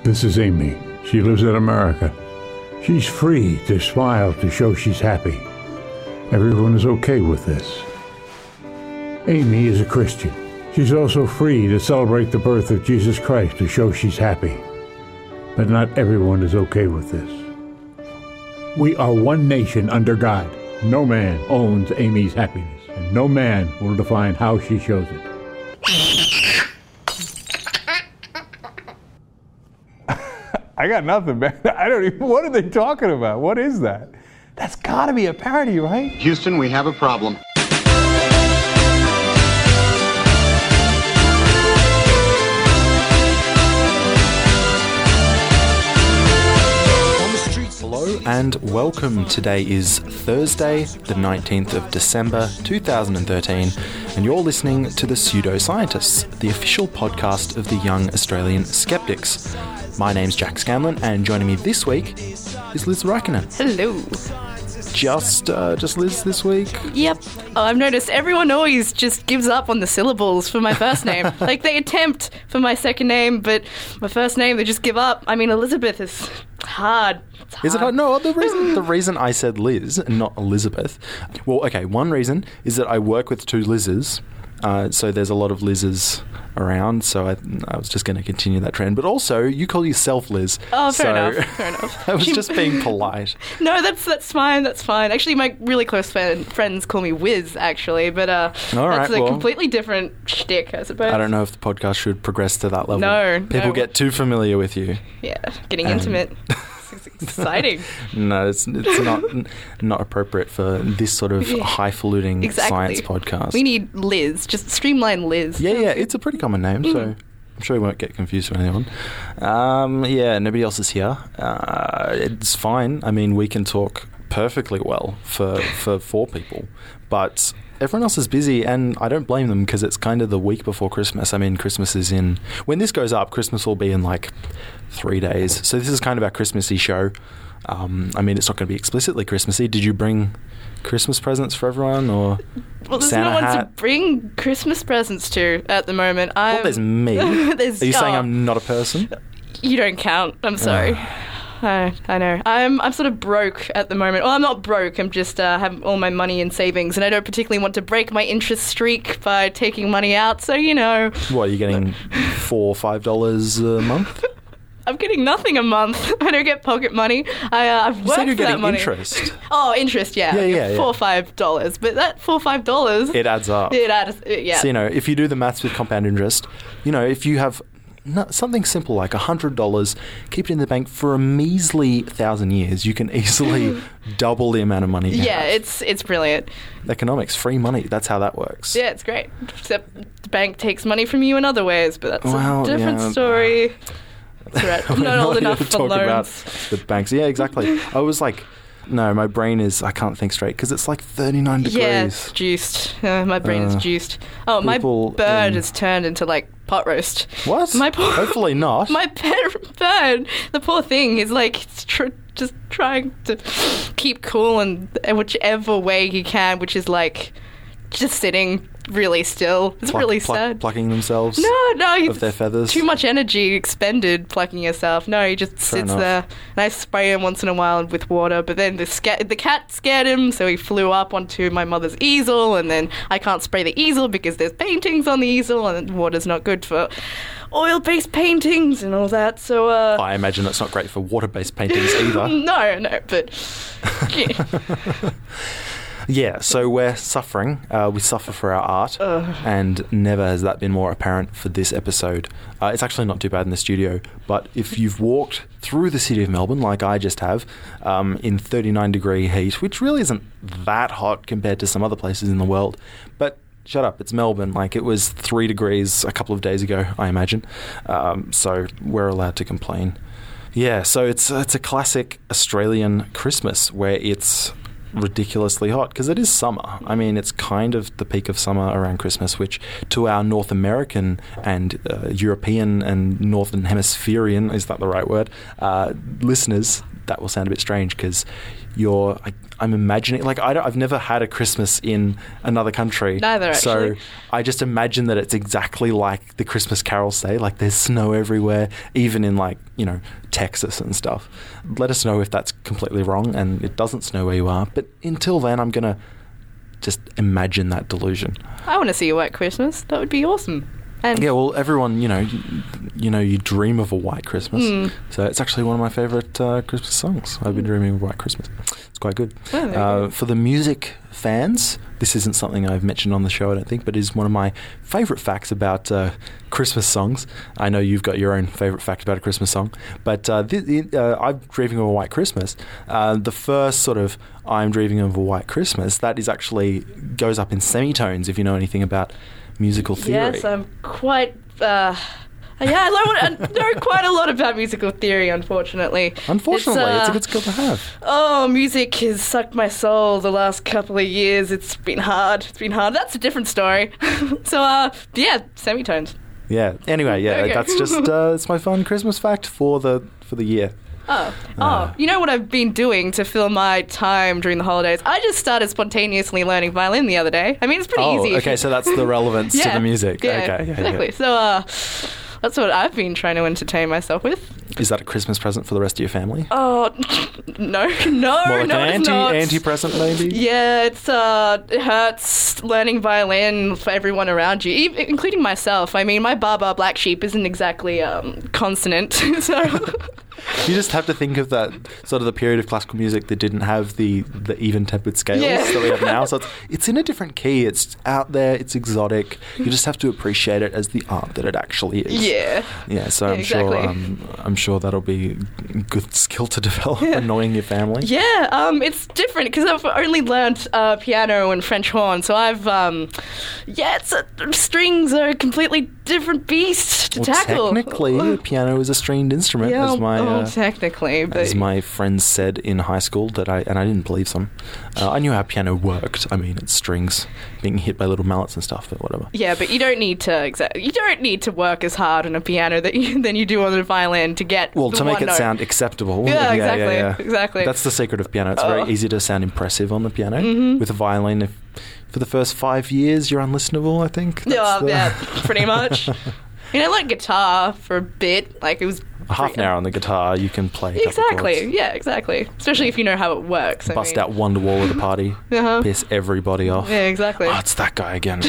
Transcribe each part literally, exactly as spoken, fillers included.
This is Amy. She lives in America. She's free to smile to show she's happy. Everyone is okay with this. Amy is a Christian. She's also free to celebrate the birth of Jesus Christ to show she's happy. But not everyone is okay with this. We are one nation under God. No man owns Amy's happiness, and no man will define how she shows it. I got nothing, man. I don't even, what are they talking about? What is that? That's gotta be a parody, right? Houston, we have a problem. Hello and welcome. Today is Thursday, the nineteenth of December, two thousand thirteen, and you're listening to The Pseudoscientists, the official podcast of the Young Australian Skeptics. My name's Jack Scanlon, and joining me this week is Liz Räikkönen. Hello. Just, uh, just Liz this week? Yep. Oh, I've noticed everyone always just gives up on the syllables for my first name. Like, they attempt for my second name, but my first name, they just give up. I mean, Elizabeth is hard. It's hard. Is it hard? No, the reason, the reason I said Liz and not Elizabeth, well, okay, one reason is that I work with two Liz's. Uh, so there's a lot of Liz's around, so I, I was just going to continue that trend. But also, you call yourself Liz. Oh, fair so enough, fair enough. I was just being polite. No, that's that's fine, that's fine. Actually, my really close friend, friends call me Wiz, actually, but uh, All right, that's a well, completely different shtick, I suppose. I don't know if the podcast should progress to that level. No. People no. get too familiar with you. Yeah, getting Um, intimate. It's exciting. No, it's it's not not appropriate for this sort of highfalutin Exactly. science podcast. We need Liz, just streamline Liz. Yeah, yeah, it's a pretty common name, so I'm sure we won't get confused with anyone. Um, yeah, nobody else is here. Uh, it's fine. I mean, we can talk perfectly well for, for four people, but everyone else is busy, and I don't blame them because it's kind of the week before Christmas. I mean, Christmas is in... When this goes up, Christmas will be in like three days. So this is kind of our Christmassy show. Um, I mean, it's not going to be explicitly Christmassy. Did you bring Christmas presents for everyone, or Well, there's Santa no one hat? to bring Christmas presents to at the moment. I'm, Well, there's me. there's, Are you saying oh, I'm not a person? You don't count. I'm sorry. I, I know. I'm I'm sort of broke at the moment. Well, I'm not broke. I'm just uh, have all my money in savings, and I don't particularly want to break my interest streak by taking money out. So you know, What, are you getting four or five dollars a month? I'm getting nothing a month. I don't get pocket money. I uh, I've You worked said you're for that getting money. interest. Oh, interest. Yeah. Yeah, I get yeah, Four yeah. or five dollars, but that four or five dollars. It adds up. It adds. uh, Yeah. So, you know, if you do the maths with compound interest, you know, if you have no, something simple like one hundred dollars, keep it in the bank for a measly thousand years, you can easily double the amount of money you Yeah, have. it's it's brilliant. Economics, free money, that's how that works. Yeah, it's great. Except the bank takes money from you in other ways, but that's Well, a different yeah. story. That's right. I'm We're not old here enough to for talk loans. about the banks. Yeah, exactly. I was like, no, my brain is, I can't think straight because it's like thirty-nine degrees. Yeah, it's juiced. Uh, my brain is Uh, juiced. Oh, my people bird in- has turned into like pot roast. What? My poor- Hopefully not. My pet bird, the poor thing, is like tr- just trying to keep cool in whichever way he can, which is like just sitting really still. It's Pluck- really pluck- sad. Plucking themselves No, no, he's of their feathers. too much energy expended plucking yourself. No, he just sits enough. there, and I spray him once in a while with water. But then the sca- the cat scared him, so he flew up onto my mother's easel, and then I can't spray the easel because there's paintings on the easel, and water's not good for oil-based paintings and all that. So, uh, I imagine that's not great for water-based paintings either. no, no, but yeah. Yeah, so we're suffering. Uh, we suffer for our art, and never has that been more apparent for this episode. Uh, it's actually not too bad in the studio, but if you've walked through the city of Melbourne, like I just have, um, in thirty-nine degree heat, which really isn't that hot compared to some other places in the world, but shut up, it's Melbourne. Like, it was three degrees a couple of days ago, I imagine. Um, so we're allowed to complain. Yeah, so it's it's a classic Australian Christmas where it's ridiculously hot because it is summer. I mean, it's kind of the peak of summer around Christmas, which to our North American and uh, European and Northern Hemispherian, is that the right word, uh, listeners, that will sound a bit strange because you're. I, I'm imagining like I don't, I've never had a Christmas in another country. Neither, So actually. I just imagine that it's exactly like the Christmas carols say. Like there's snow everywhere, even in like you know Texas and stuff. Let us know if that's completely wrong and it doesn't snow where you are. But until then, I'm gonna just imagine that delusion. I want to see a white Christmas. That would be awesome. And Yeah, well, everyone, you know, you, you know, you dream of a white Christmas. Mm. So it's actually one of my favourite uh, Christmas songs. I've been dreaming of a white Christmas. It's quite good. Oh, there you uh, go. for the music fans, this isn't something I've mentioned on the show, I don't think, but is one of my favourite facts about uh, Christmas songs. I know you've got your own favourite fact about a Christmas song, but uh, th- th- uh, I'm dreaming of a white Christmas. Uh, the first sort of I'm dreaming of a white Christmas, that is actually goes up in semitones, if you know anything about musical theory. yes, I'm quite. Uh, yeah, I know, I know quite a lot about musical theory. Unfortunately, Unfortunately, it's, uh, it's a good skill to have. Oh, music has sucked my soul the last couple of years. It's been hard. It's been hard. That's a different story. so, uh, yeah, semitones. Yeah. Anyway, yeah, Okay. that's just uh, it's my fun Christmas fact for the for the year. Oh, Uh. oh, you know what I've been doing to fill my time during the holidays? I just started spontaneously learning violin the other day. I mean, it's pretty Oh, easy. if okay, you- so that's the relevance to Yeah, the music. Yeah, okay, yeah, exactly. yeah. So, uh, that's what I've been trying to entertain myself with. Is that a Christmas present for the rest of your family? Oh, no, no, More like no, an it's anti not. anti present, maybe. Yeah, it's uh, it hurts learning violin for everyone around you, e- including myself. I mean, my Baba Black Sheep isn't exactly um, consonant, so You just have to think of that sort of the period of classical music that didn't have the, the even tempered scales Yeah. that we have now. So it's, it's in a different key. It's out there. It's exotic. You just have to appreciate it as the art that it actually is. yeah. Yeah. So Yeah, I'm sure exactly. um, I'm sure that'll be a good skill to develop, annoying your family. Yeah, um, it's different because I've only learnt uh, piano and French horn, so I've, um, yeah, it's uh, strings are a completely different beast to Well, tackle. technically, a piano is a stringed instrument, yeah, as my oh, uh, technically, but as my friends said in high school. That I and I didn't believe them. Uh, I knew how piano worked. I mean, it's strings being hit by little mallets and stuff, but whatever. yeah, but you don't need to exa- you don't need to work as hard on a piano that you, than you do on a violin to get Well, the to make one it note. sound acceptable. Yeah, exactly, yeah, yeah. exactly. That's the secret of piano. It's Oh. very easy to sound impressive on the piano. Mhm. With a violin, if for the first five years you're unlistenable, I think. That's yeah, the- yeah, pretty much. You know, like guitar for a bit, like it was Half an hour on the guitar, you can play. A couple exactly, chords. yeah, exactly. Especially if you know how it works. I Bust mean. out Wonderwall at a party, Uh-huh. piss everybody off. Yeah, exactly. Oh, it's that guy again.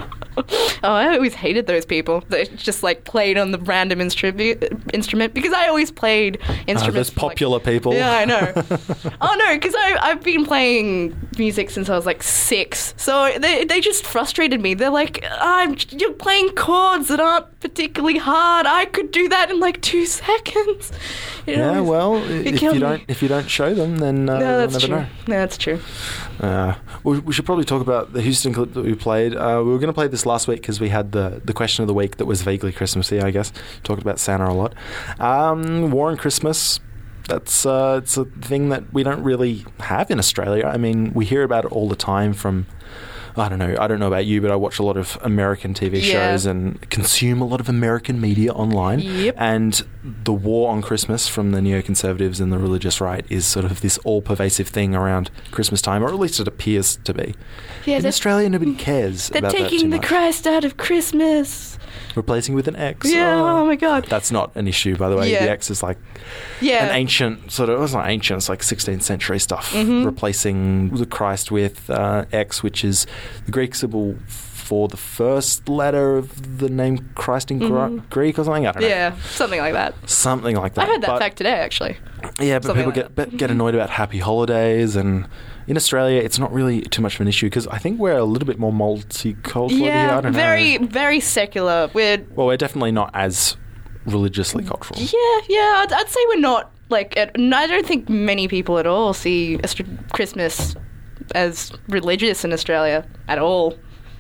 Oh, I always hated those people that just like played on the random instru- instrument because I always played Uh, instruments. those from, like- popular people. Yeah, I know. oh no, because I've been playing music since I was like six, so they they just frustrated me. They're like, "I'm you're playing chords that aren't particularly hard. I could do that in like two seconds." You know, Yeah, well, it if killed you me. don't if you don't show them, then uh, No, they'll that's never true. know. No, that's true. Uh, we, we should probably talk about the Houston clip that we played. Uh, we were going to play this last week because we had the, the question of the week that was vaguely Christmassy, I guess. Talked about Santa a lot. Um, War and Christmas, that's uh, it's a thing that we don't really have in Australia. I mean, we hear about it all the time from... I don't know. I don't know about you, but I watch a lot of American T V Yeah. shows and consume a lot of American media online. Yep. And the war on Christmas from the neoconservatives and the religious right is sort of this all-pervasive thing around Christmas time, or at least it appears to be. Yeah, In they're, Australia, nobody cares they're about that too taking the much. Christ out of Christmas. Replacing with an X. Yeah. Oh my God. That's not an issue, by the way. Yeah. The X is like Yeah. an ancient sort of, it's not ancient, it's like sixteenth century stuff. Mhm. Replacing the Christ with uh, X, which is the Greek symbol for the first letter of the name Christ in Gr- Mhm. Greek or something. I don't know. Yeah, something like that. Something like that. I heard that But- fact today, actually. Yeah, but Something people like get get annoyed about happy holidays, and in Australia, it's not really too much of an issue because I think we're a little bit more multicultural here. I Yeah, don't very, know. very secular. We're Well, we're definitely not as religiously cultural. yeah, yeah. I'd, I'd say we're not like. At, I don't think many people at all see Aust- Christmas as religious in Australia at all.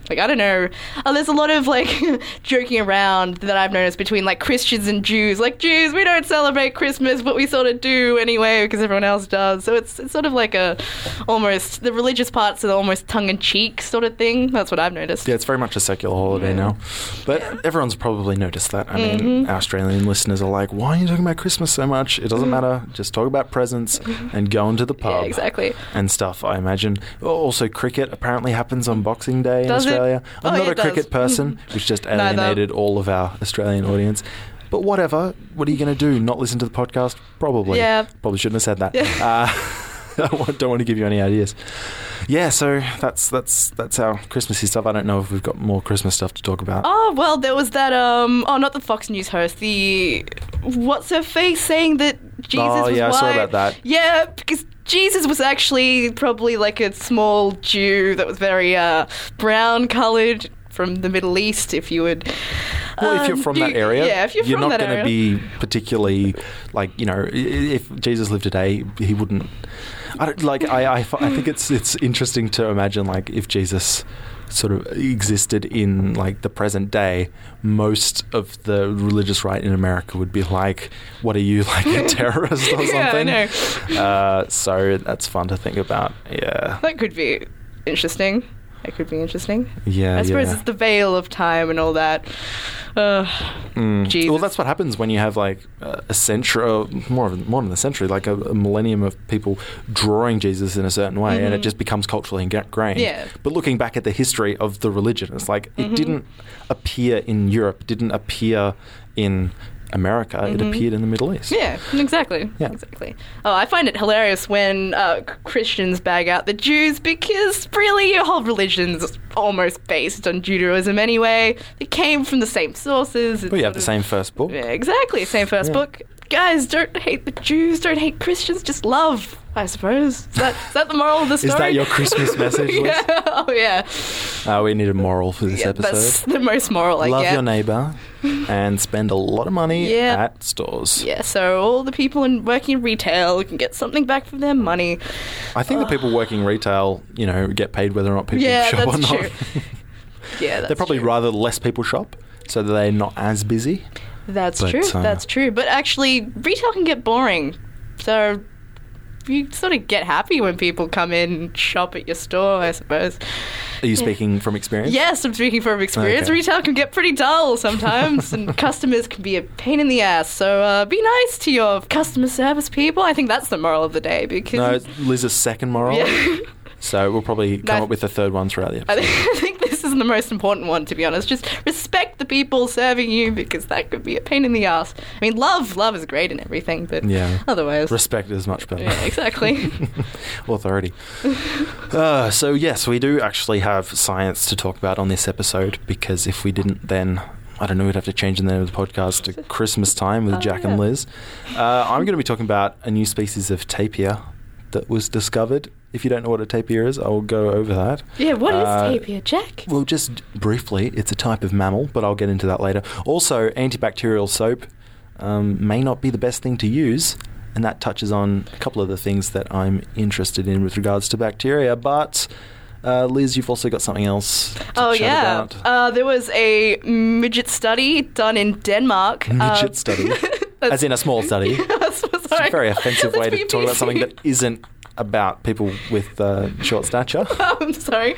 Like, I don't know. Oh, there's a lot of, like, joking around that I've noticed between, like, Christians and Jews. Like, Jews, we don't celebrate Christmas, but we sort of do anyway because everyone else does. So it's it's sort of like a almost, the religious parts are almost tongue-in-cheek sort of thing. That's what I've noticed. Yeah, it's very much a secular holiday now. But Yeah. everyone's probably noticed that. I mean, Mm-hmm. our Australian listeners are like, why are you talking about Christmas so much? It doesn't matter. Just talk about presents and go into the pub. Yeah, exactly. And stuff, I imagine. Also, cricket apparently happens on Boxing Day in Does it? Australia. I'm Oh, not yeah, a it does. cricket person, which just Neither. alienated all of our Australian audience. But whatever. What are you going to do? Not listen to the podcast? Probably. Yeah. Probably shouldn't have said that. Uh, I don't want to give you any ideas. Yeah, so that's that's that's our Christmassy stuff. I don't know if we've got more Christmas stuff to talk about. Oh, well, there was that, um, oh, not the Fox News host, the, what's her face saying that Jesus Oh, was yeah, I saw white? about that. Yeah, because Jesus was actually probably like a small Jew that was very, uh, brown-coloured from the Middle East, if you would. Well, if um, you're from you- that area, yeah, if you're, you're from not that going to area. be particularly, like, you know, i- if Jesus lived today, he wouldn't. I don't, like, I, I, fi- I think it's it's interesting to imagine, like, if Jesus sort of existed in, like, the present day, most of the religious right in America would be like, what are you, like, a terrorist or Yeah, I something? know. Uh, so that's fun to think about. Yeah. That could be interesting. That could be interesting. Yeah, I suppose yeah. it's the veil of time and all that. Uh, Mm. Jesus. Well, that's what happens when you have like uh, a century, or more of more than a century, like a, a millennium of people drawing Jesus in a certain way, and it just becomes culturally ingrained. Yeah. But looking back at the history of the religion, it's like it didn't appear in Europe, didn't appear in America, it appeared in the Middle East. Yeah, exactly. Yeah. Exactly. Oh, I find it hilarious when uh, Christians bag out the Jews because really your whole religion's almost based on Judaism anyway. It came from the same sources. It's Well, you have sort the of- same first book. Yeah, exactly. Same first Yeah. book. Guys, don't hate the Jews, don't hate Christians, just love, I suppose. Is that, is that the moral of the story? Is that your Christmas message, Liz? Yeah. Oh, yeah. Uh, we need a moral for this Yeah, episode. that's the most moral I Love get. your neighbour and spend a lot of money Yeah. at stores. Yeah, so all the people in working in retail can get something back for their money. I think the people working retail, you know, get paid whether or not people Yeah, shop that's or not. true. Yeah, that's They're probably true. rather less people shop, so that they're not as busy. That's but, true. uh, That's true. But actually, retail can get boring. So you sort of get happy when people come in and shop at your store, I suppose. Are you speaking from experience? Yes, I'm speaking from experience. Okay. Retail can get pretty dull sometimes, and customers can be a pain in the ass. So uh, be nice to your customer service people. I think that's the moral of the day because No, it's Liz's second moral. Yeah. So we'll probably come No. up with a third one throughout the I episode. think, I think this is the most important one, to be honest. Just respect the people serving you because that could be a pain in the ass. I mean, love, love is great and everything, but Yeah. otherwise, Respect is much better. yeah, exactly. Authority. uh, so yes, we do actually have science to talk about on this episode, because if we didn't, then I don't know, we'd have to change the name of the podcast to Christmas Time with Oh, Jack yeah. and Liz. Uh, I'm going to be talking about a new species of tapir that was discovered. If you don't know what a tapir is, I'll go over that. Yeah, what is Uh, tapir, Jack? Well, just briefly, it's a type of mammal, but I'll get into that later. Also, antibacterial soap um, may not be the best thing to use, and that touches on a couple of the things that I'm interested in with regards to bacteria. But uh, Liz, you've also got something else to Oh, chat yeah. about. Uh, there was a midget study done in Denmark. Midget Uh, study, as in a small study. That's, It's sorry. a very offensive way That's to talk about P P C. something that isn't about people with uh, short stature. I'm sorry.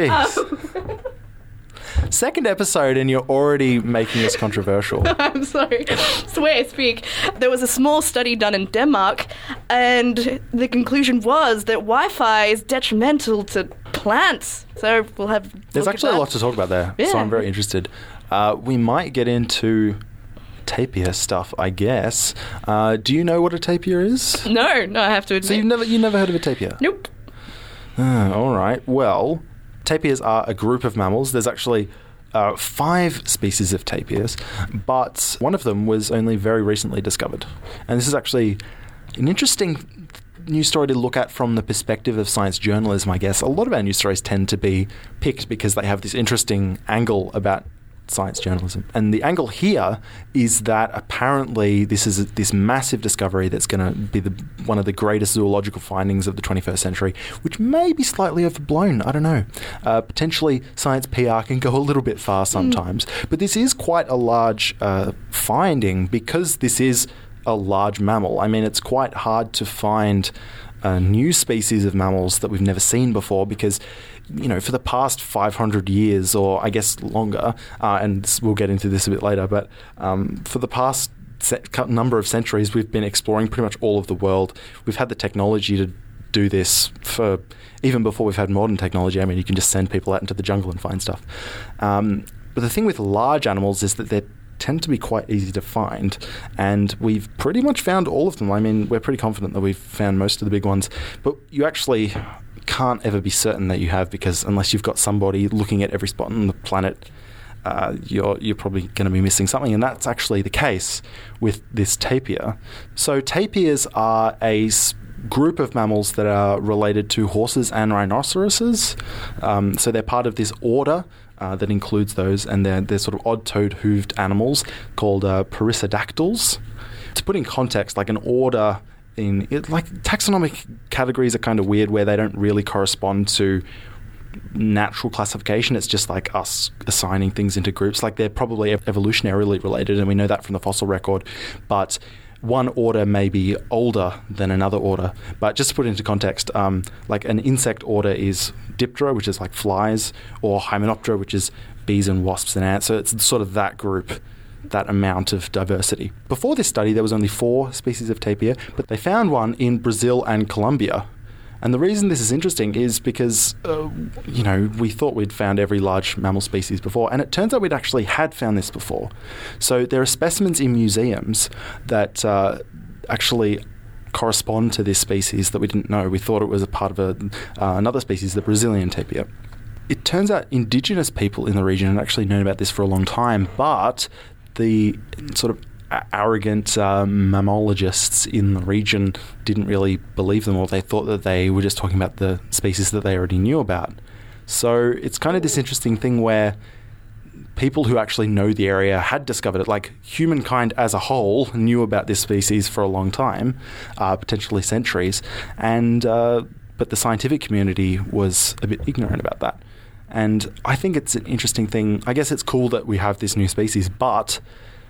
Jeez. Second episode and you're already making this controversial. I'm sorry. It's the way I speak. There was a small study done in Denmark, and the conclusion was that Wi-Fi is detrimental to plants. So we'll have. There's look at actually a that. lot to talk about there, so Yeah. I'm very interested. Uh, we might get into tapir stuff, I guess. Uh, do you know what a tapir is? No, no, I have to admit. So you've never you never heard of a tapir? Nope. Ah, all right. Well, tapirs are a group of mammals. There's actually uh, five species of tapirs, but one of them was only very recently discovered. And this is actually an interesting news story to look at from the perspective of science journalism, I guess. A lot of our news stories tend to be picked because they have this interesting angle about science journalism. And the angle here is that apparently this is a, this massive discovery that's going to be the one of the greatest zoological findings of the twenty-first century, which may be slightly overblown. I don't know. Uh, potentially, science P R can go a little bit far sometimes. Mm. But this is quite a large uh, finding because this is a large mammal. I mean, it's quite hard to find a new species of mammals that we've never seen before because, you know, for the past five hundred years, or I guess longer, uh, and we'll get into this a bit later, but um, for the past se- number of centuries, we've been exploring pretty much all of the world. We've had the technology to do this for even before we've had modern technology. I mean, you can just send people out into the jungle and find stuff. Um, but the thing with large animals is that they tend to be quite easy to find, and we've pretty much found all of them. I mean, we're pretty confident that we've found most of the big ones, but you actually can't ever be certain that you have, because unless you've got somebody looking at every spot on the planet, uh, you're you're probably going to be missing something, and that's actually the case with this tapir. So tapirs are a s- group of mammals that are related to horses and rhinoceroses. Um, so they're part of this order uh, that includes those, and they're, they're sort of odd-toed hooved animals called uh, perissodactyls. To put in context, like an order in it, like taxonomic categories are kind of weird where they don't really correspond to natural classification. It's just like us assigning things into groups. Like they're probably evolutionarily related, and we know that from the fossil record, but one order may be older than another order. But just to put it into context, um, like an insect order is Diptera, which is like flies, or Hymenoptera, which is bees and wasps and ants. So it's sort of that group, that amount of diversity. Before this study, there was only four species of tapir, but they found one in Brazil and Colombia. And the reason this is interesting is because, uh, you know, we thought we'd found every large mammal species before, and it turns out we'd actually had found this before. So there are specimens in museums that uh, actually correspond to this species that we didn't know. We thought it was a part of a, uh, another species, the Brazilian tapir. It turns out indigenous people in the region had actually known about this for a long time, but the sort of arrogant uh, mammalogists in the region didn't really believe them, or they thought that they were just talking about the species that they already knew about. So it's kind of this interesting thing where people who actually know the area had discovered it, like humankind as a whole knew about this species for a long time, uh, potentially centuries, and uh, but the scientific community was a bit ignorant about that. And I think it's an interesting thing. I guess it's cool that we have this new species, but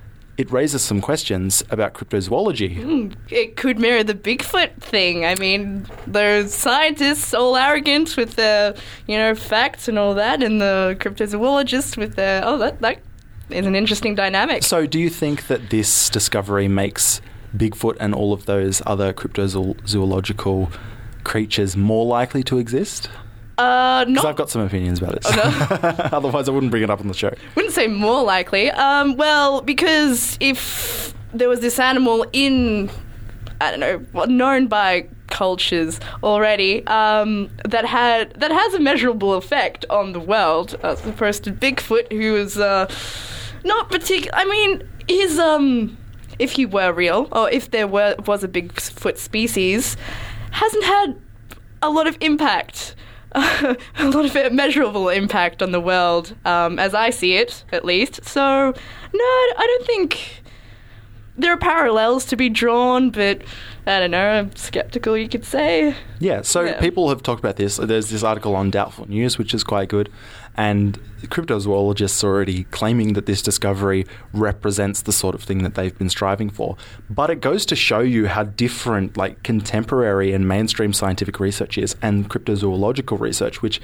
it raises some questions about cryptozoology. Mm, it could mirror the Bigfoot thing. I mean, there's scientists all arrogant with their, you know, facts and all that, and the cryptozoologists with their, oh, that, that is an interesting dynamic. So do you think that this discovery makes Bigfoot and all of those other cryptozoological creatures more likely to exist? Uh, Because not. I've got some opinions about it. Oh, no? Otherwise, I wouldn't bring it up on the show. Wouldn't say more likely. Um, well, because if there was this animal in, I don't know, well, known by cultures already, um, that had that has a measurable effect on the world, as opposed to Bigfoot, who is uh, not particular. I mean, his um, if he were real, or if there were was a Bigfoot species, hasn't had a lot of impact. a lot of measurable impact on the world, um, as I see it, at least. So, no, I don't think there are parallels to be drawn, but I don't know, I'm skeptical, you could say. Yeah, so Yeah. people have talked about this. There's this article on Doubtful News, which is quite good, and cryptozoologists are already claiming that this discovery represents the sort of thing that they've been striving for. But it goes to show you how different, like, contemporary and mainstream scientific research is, and cryptozoological research, which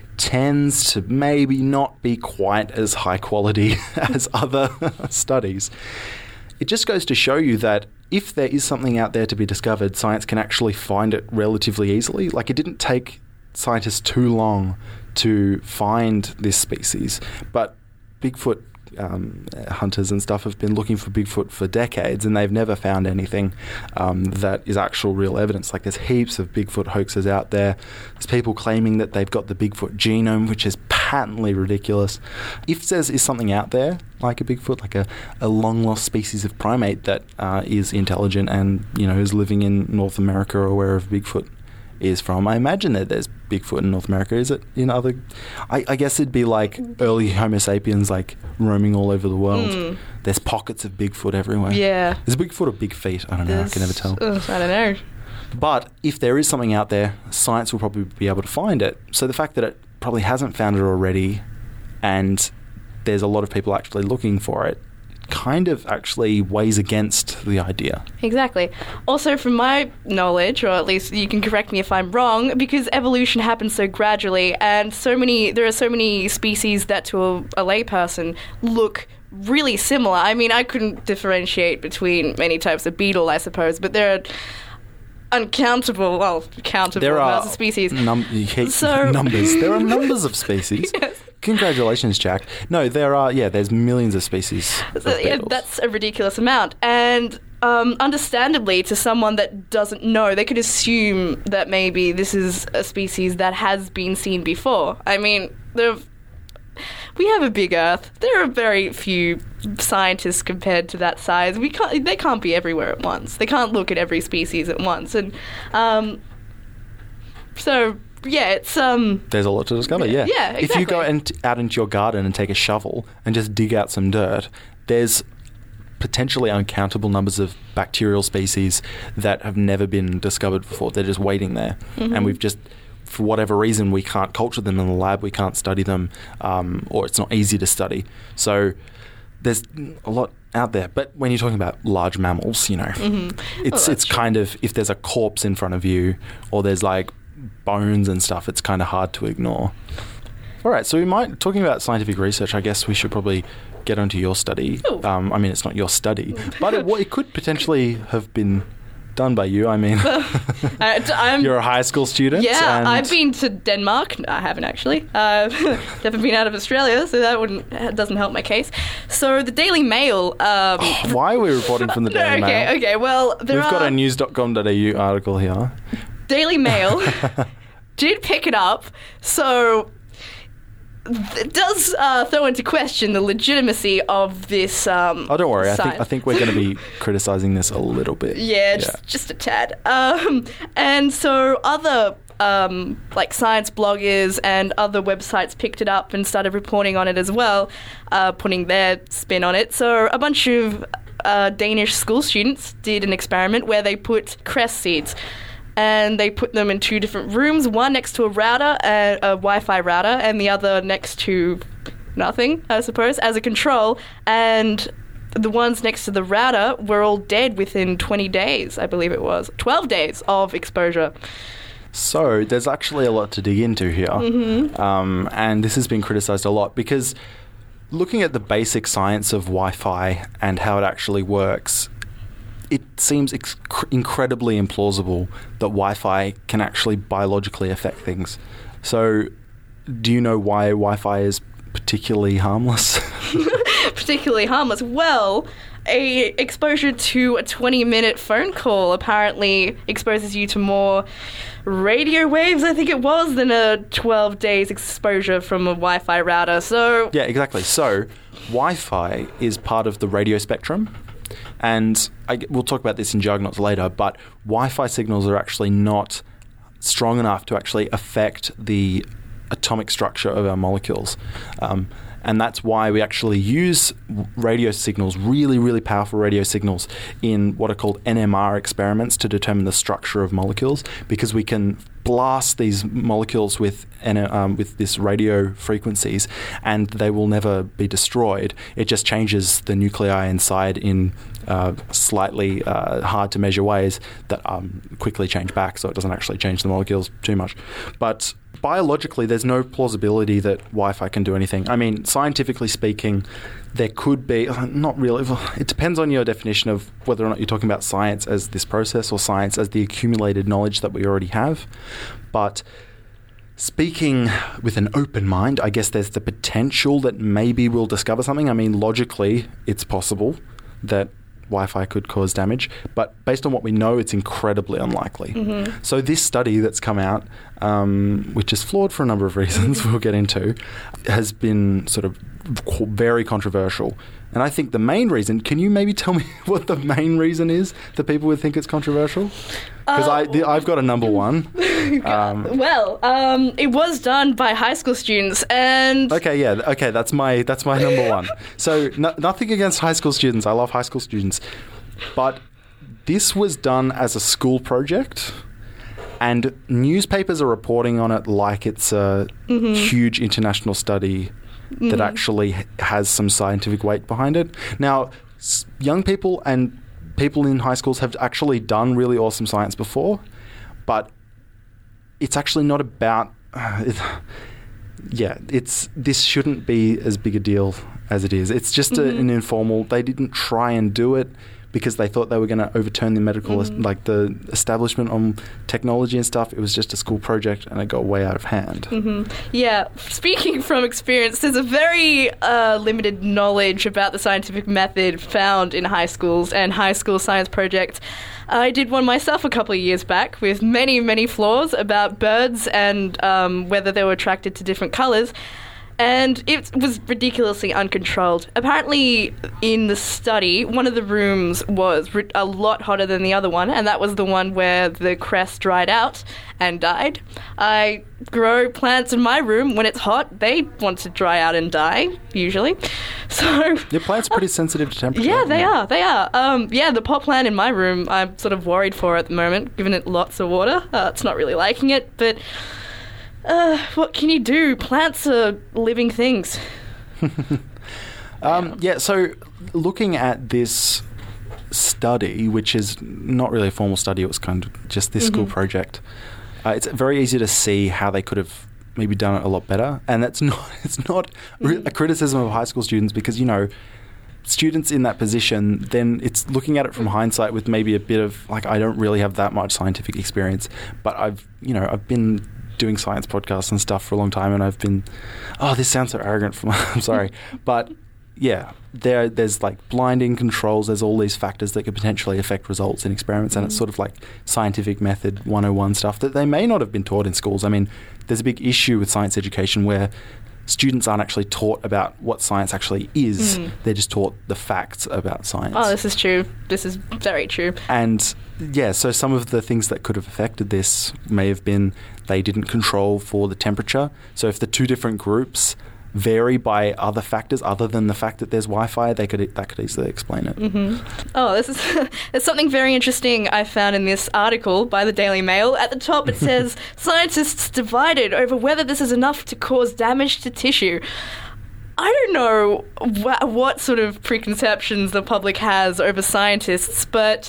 tends to maybe not be quite as high quality as other studies. It just goes to show you that if there is something out there to be discovered, science can actually find it relatively easily. Like, it didn't take scientists too long to find this species, but Bigfoot um, hunters and stuff have been looking for Bigfoot for decades, and they've never found anything um, that is actual real evidence. Like, there's heaps of Bigfoot hoaxes out there. There's people claiming that they've got the Bigfoot genome, which is patently ridiculous. If there is something out there like a Bigfoot, like a, a long-lost species of primate that uh, is intelligent and, you know, is living in North America or wherever Bigfoot is from. I imagine that there's Bigfoot in North America. Is it in other... I, I guess it'd be like early Homo sapiens, like roaming all over the world. Mm. There's pockets of Bigfoot everywhere. Yeah. Is Bigfoot or big feet? I don't know. I can never tell. Uh, I don't know. But if there is something out there, science will probably be able to find it. So the fact that it probably hasn't found it already, and there's a lot of people actually looking for it, kind of actually weighs against the idea. Exactly. Also, from my knowledge, or at least you can correct me if I'm wrong, because evolution happens so gradually, and so many there are so many species that to a, a layperson look really similar. I mean, I couldn't differentiate between many types of beetle, I suppose, but there are uncountable, well, countable There are amounts of species. Num- you hate So- numbers. There are numbers of species. Yes. Congratulations, Jack. No, there are, yeah, there's millions of species of So, yeah, beetles. that's a ridiculous amount. And um, understandably, to someone that doesn't know, they could assume that maybe this is a species that has been seen before. I mean, there we have a big Earth. There are very few scientists compared to that size. We can't. They can't be everywhere at once. They can't look at every species at once. And um, so, yeah, it's um. There's a lot to discover, yeah. Yeah, If you go exactly. and out into your garden and take a shovel and just dig out some dirt, there's potentially uncountable numbers of bacterial species that have never been discovered before. They're just waiting there. Mm-hmm. And we've just, for whatever reason, we can't culture them in the lab, we can't study them, um, or it's not easy to study. So there's a lot out there. But when you're talking about large mammals, you know, Mm-hmm. it's Oh, it's that's true. kind of, if there's a corpse in front of you or there's like bones and stuff, it's kind of hard to ignore. All right, so we might, talking about scientific research, I guess we should probably get onto your study. Oh. Um, I mean, it's not your study, but it, well, it could potentially have been done by you. I mean, I, I'm, you're a high school student. Yeah, and I've been to Denmark. No, I haven't actually. Uh, never been out of Australia, so that wouldn't that doesn't help my case. So the Daily Mail. Um, Why are we reporting from the no, Daily okay, Mail? okay. Well, there We've are got a news dot com dot a u article here. Daily Mail did pick it up, so it does uh, throw into question the legitimacy of this. Um, Oh, don't worry. I think science. I think we're going to be criticizing this a little bit. Yeah, just, just a tad. Um, and so other um, like science bloggers and other websites picked it up and started reporting on it as well, uh, putting their spin on it. So a bunch of uh, Danish school students did an experiment where they put cress seeds. And they put them in two different rooms, one next to a router, uh, a Wi-Fi router, and the other next to nothing, I suppose, as a control. And the ones next to the router were all dead within twenty days, I believe it was. twelve days of exposure. So there's actually a lot to dig into here. Mm-hmm. Um, and this has been criticised a lot because looking at the basic science of Wi-Fi and how it actually works, it seems ex- incredibly implausible that Wi-Fi can actually biologically affect things. So do you know why Wi-Fi is particularly harmless? Particularly harmless. Well, a exposure to a twenty-minute phone call apparently exposes you to more radio waves, I think it was, than a twelve days exposure from a Wi-Fi router. So Yeah, exactly. So Wi-Fi is part of the radio spectrum. And I, we'll talk about this in Juggernauts later, but Wi-Fi signals are actually not strong enough to actually affect the atomic structure of our molecules. Um, and that's why we actually use radio signals, really, really powerful radio signals, in what are called N M R experiments to determine the structure of molecules, because we can blast these molecules with um, with this radio frequencies and they will never be destroyed. It just changes the nuclei inside in uh, slightly uh, hard to measure ways that um, quickly change back, so it doesn't actually change the molecules too much. But biologically, there's no plausibility that Wi-Fi can do anything. I mean, scientifically speaking, there could be, not really, it depends on your definition of whether or not you're talking about science as this process or science as the accumulated knowledge that we already have. But speaking with an open mind, I guess there's the potential that maybe we'll discover something. I mean, logically, it's possible that Wi-Fi could cause damage, but based on what we know, it's incredibly unlikely. Mm-hmm. So this study that's come out, um, which is flawed for a number of reasons we'll get into, has been sort of qu- very controversial. And I think the main reason, can you maybe tell me what the main reason is that people would think it's controversial? Because uh, I, the, I've got a number one. Um, well, um, it was done by high school students, and okay, yeah, okay, that's my that's my number one. So no, nothing against high school students. I love high school students, but this was done as a school project, and newspapers are reporting on it like it's a mm-hmm. huge international study mm-hmm. that actually has some scientific weight behind it. Now, s- young people and people in high schools have actually done really awesome science before, but it's actually not about... Uh, it, yeah, it's this shouldn't be as big a deal as it is. It's just mm-hmm. a, an informal... They didn't try and do it because they thought they were going to overturn the medical, mm-hmm. like the establishment on technology and stuff. It was just a school project, and it got way out of hand. Mm-hmm. Yeah, speaking from experience, there's a very uh, limited knowledge about the scientific method found in high schools and high school science projects. I did one myself a couple of years back with many, many flaws about birds and um, whether they were attracted to different colours. And it was ridiculously uncontrolled. Apparently, in the study, one of the rooms was ri- a lot hotter than the other one, and that was the one where the crest dried out and died. I grow plants in my room. When it's hot, they want to dry out and die, usually. So your plant's pretty uh, sensitive to temperature. Yeah, they are. They are. Um, yeah, the pot plant in my room, I'm sort of worried for at the moment, giving it lots of water. Uh, it's not really liking it, but... Uh, what can you do? Plants are living things. um, yeah, so looking at this study, which is not really a formal study, it was kind of just this mm-hmm. school project, uh, it's very easy to see how they could have maybe done it a lot better. And that's not, it's not mm-hmm. a criticism of high school students because, you know, students in that position, then it's looking at it from hindsight with maybe a bit of, like, I don't really have that much scientific experience, but I've, you know, I've been... doing science podcasts and stuff for a long time, and I've been oh this sounds so arrogant from I'm sorry but yeah there there's like blinding controls, there's all these factors that could potentially affect results in experiments, and mm-hmm. it's sort of like scientific method one oh one stuff that they may not have been taught in schools. I mean, there's a big issue with science education where students aren't actually taught about what science actually is. Mm. They're just taught the facts about science. Oh, this is true. This is very true. And yeah, so some of the things that could have affected this may have been they didn't control for the temperature. So if the two different groups vary by other factors other than the fact that there's Wi-Fi, they could that could easily explain it. Mm-hmm. Oh, this is there's something very interesting I found in this article by the Daily Mail. At the top it says, scientists divided over whether this is enough to cause damage to tissue. I don't know wh- what sort of preconceptions the public has over scientists, but...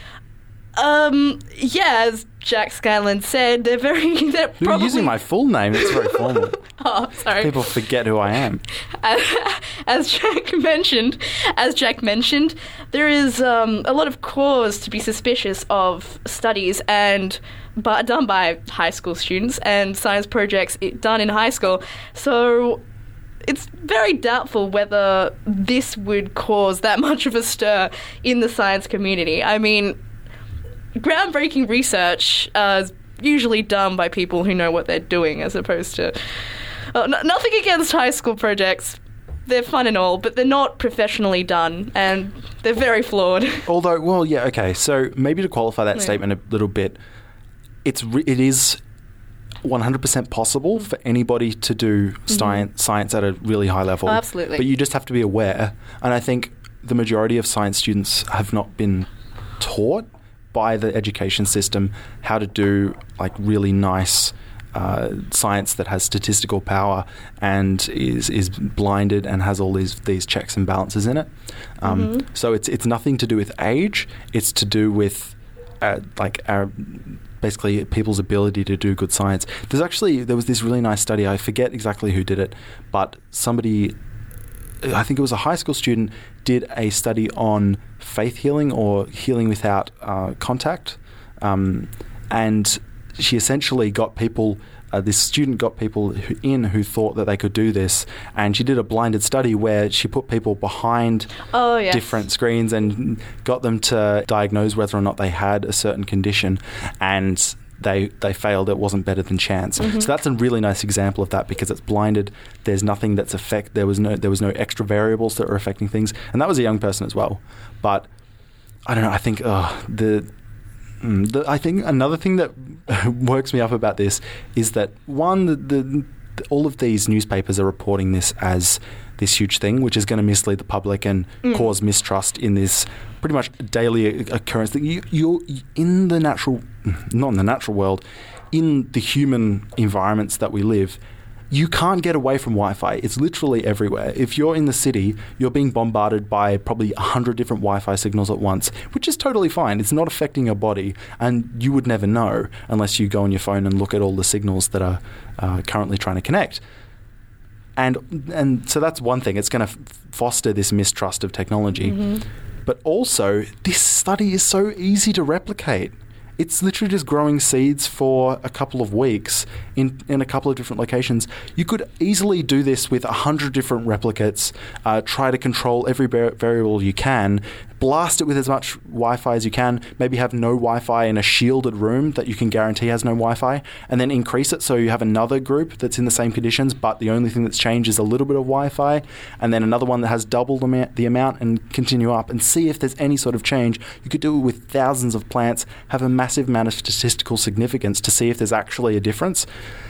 Um, yeah, as Jack Scanlon said, they're very... They're You're probably... using my full name, it's very formal. Oh, sorry. People forget who I am. As, as Jack mentioned, as Jack mentioned, there is um, a lot of cause to be suspicious of studies and but done by high school students and science projects done in high school. So... it's very doubtful whether this would cause that much of a stir in the science community. I mean... groundbreaking research uh, is usually done by people who know what they're doing, as opposed to... Uh, n- nothing against high school projects. They're fun and all, but they're not professionally done, and they're very flawed. Although, well, yeah, okay, so maybe to qualify that yeah. statement a little bit, it's re- it is one hundred percent possible for anybody to do mm-hmm. science, science at a really high level. Oh, absolutely. But you just have to be aware, and I think the majority of science students have not been taught by the education system how to do like really nice uh, science that has statistical power and is is blinded and has all these these checks and balances in it. Um, mm-hmm. So it's it's nothing to do with age. It's to do with uh, like our basically people's ability to do good science. There's actually there was this really nice study. I forget exactly who did it, but somebody. I think it was a high school student, did a study on faith healing or healing without uh, contact. Um, and she essentially got people, uh, this student got people who, in who thought that they could do this. And she did a blinded study where she put people behind oh, yes. different screens and got them to diagnose whether or not they had a certain condition. And they they failed. It wasn't better than chance. Mm-hmm. So that's a really nice example of that because it's blinded. There's nothing that's affect. There was no there was no extra variables that were affecting things, and that was a young person as well. But I don't know. I think uh, the. The, I think another thing that works me up about this is that one, the, the, all of these newspapers are reporting this as this huge thing, which is going to mislead the public and mm. cause mistrust in this pretty much daily occurrence. That you, you're in the natural, not in the natural world, in the human environments that we live. You can't get away from Wi-Fi. It's literally everywhere. If you're in the city, you're being bombarded by probably a hundred different Wi-Fi signals at once, which is totally fine. It's not affecting your body, and you would never know unless you go on your phone and look at all the signals that are uh, currently trying to connect. And and so that's one thing. It's going to f- foster this mistrust of technology. Mm-hmm. But also, this study is so easy to replicate. It's literally just growing seeds for a couple of weeks in, in a couple of different locations. You could easily do this with a hundred different replicates, uh, try to control every bar- variable you can, blast it with as much Wi-Fi as you can, maybe have no Wi-Fi in a shielded room that you can guarantee has no Wi-Fi, and then increase it so you have another group that's in the same conditions, but the only thing that's changed is a little bit of Wi-Fi, and then another one that has double the, ma- the amount, and continue up and see if there's any sort of change. You could do it with thousands of plants, have a massive amount of statistical significance to see if there's actually a difference.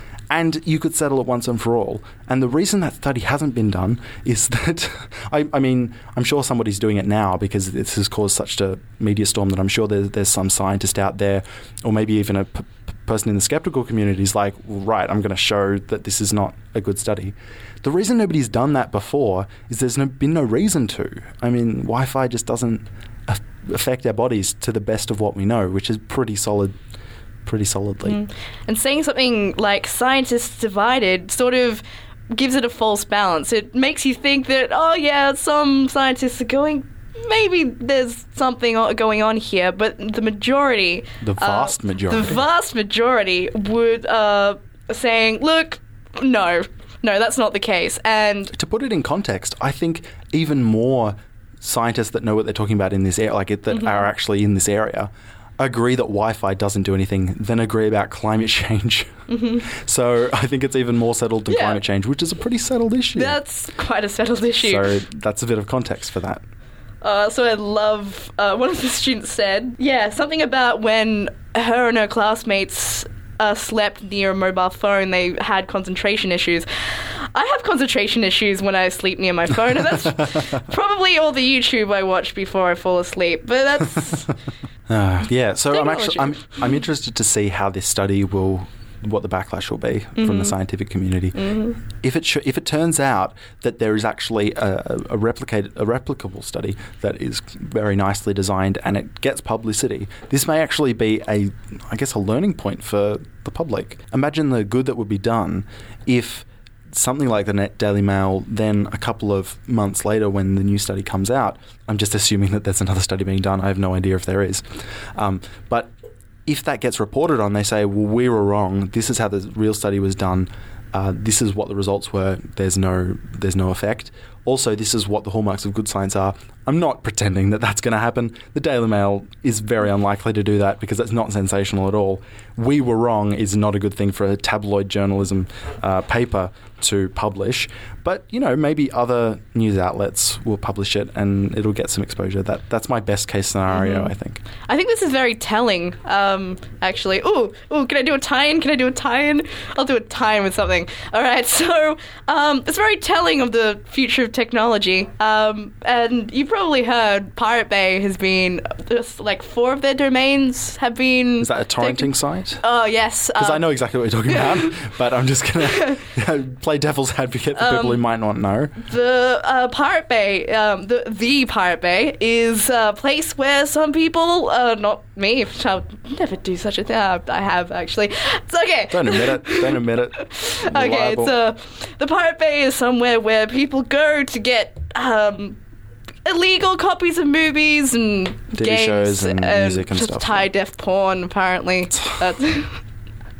And you could settle it once and for all. And the reason that study hasn't been done is that, I, I mean, I'm sure somebody's doing it now because this has caused such a media storm that I'm sure there's, there's some scientist out there, or maybe even a p- person in the skeptical community is like, well, right, I'm going to show that this is not a good study. The reason nobody's done that before is there's no, been no reason to. I mean, Wi-Fi just doesn't affect our bodies to the best of what we know, which is pretty solid. pretty solidly. Mm. And saying something like scientists divided sort of gives it a false balance. It makes you think that, oh yeah, some scientists are going, maybe there's something going on here, but the majority... The vast uh, majority. The vast majority would uh, saying, look, no, no, that's not the case. And to put it in context, I think even more scientists that know what they're talking about in this area, like it, that mm-hmm. are actually in this area, agree that Wi-Fi doesn't do anything, then agree about climate change. Mm-hmm. So I think it's even more settled than yeah. climate change, which is a pretty settled issue. That's quite a settled issue. So that's a bit of context for that. Uh, so I love, uh, one of the students said, yeah, something about when her and her classmates uh, slept near a mobile phone, they had concentration issues. I have concentration issues when I sleep near my phone, and that's probably all the YouTube I watch before I fall asleep, but that's... Uh, yeah, so I'm actually I'm I'm interested to see how this study will, what the backlash will be mm-hmm. from the scientific community. Mm-hmm. If it sh- if it turns out that there is actually a, a replicated a replicable study that is very nicely designed and it gets publicity, this may actually be a I guess a learning point for the public. Imagine the good that would be done if something like the Net Daily Mail, then a couple of months later when the new study comes out, I'm just assuming that there's another study being done. I have no idea if there is. Um, but if that gets reported on, they say, well, we were wrong. This is how the real study was done. Uh, this is what the results were. There's no, there's no effect. Also, this is what the hallmarks of good science are. I'm not pretending that that's going to happen. The Daily Mail is very unlikely to do that because that's not sensational at all. We were wrong is not a good thing for a tabloid journalism uh, paper to publish. But, you know, maybe other news outlets will publish it and it'll get some exposure. That That's my best case scenario, mm-hmm. I think. I think this is very telling, um, actually. Ooh, ooh, can I do a tie-in? Can I do a tie-in? I'll do a tie-in with something. All right, so um, it's very telling of the future of technology. Um, and you probably heard Pirate Bay has been, just like four of their domains have been... Is that a torrenting taken- site? Oh, yes. Because um, I know exactly what you're talking about, but I'm just going to play devil's advocate for um, people who might not know. The uh, Pirate Bay, um, the, the Pirate Bay, is a place where some people, uh, not me, I'll never do such a thing. Uh, I have, actually. It's okay. Don't admit it. Don't admit it. You're okay, liable. it's uh, the Pirate Bay is somewhere where people go to get um, illegal copies of movies and T V games shows and, and music and just stuff. high def porn, apparently. That's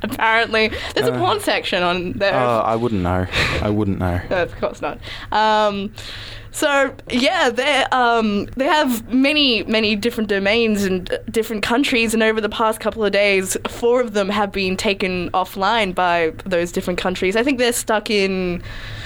Apparently, there's a Uh, porn section on there. Uh, I wouldn't know. I wouldn't know. No, of course not. Um, so yeah, they um, they have many many different domains in uh, different countries, and over the past couple of days, four of them have been taken offline by those different countries. I think they're stuck in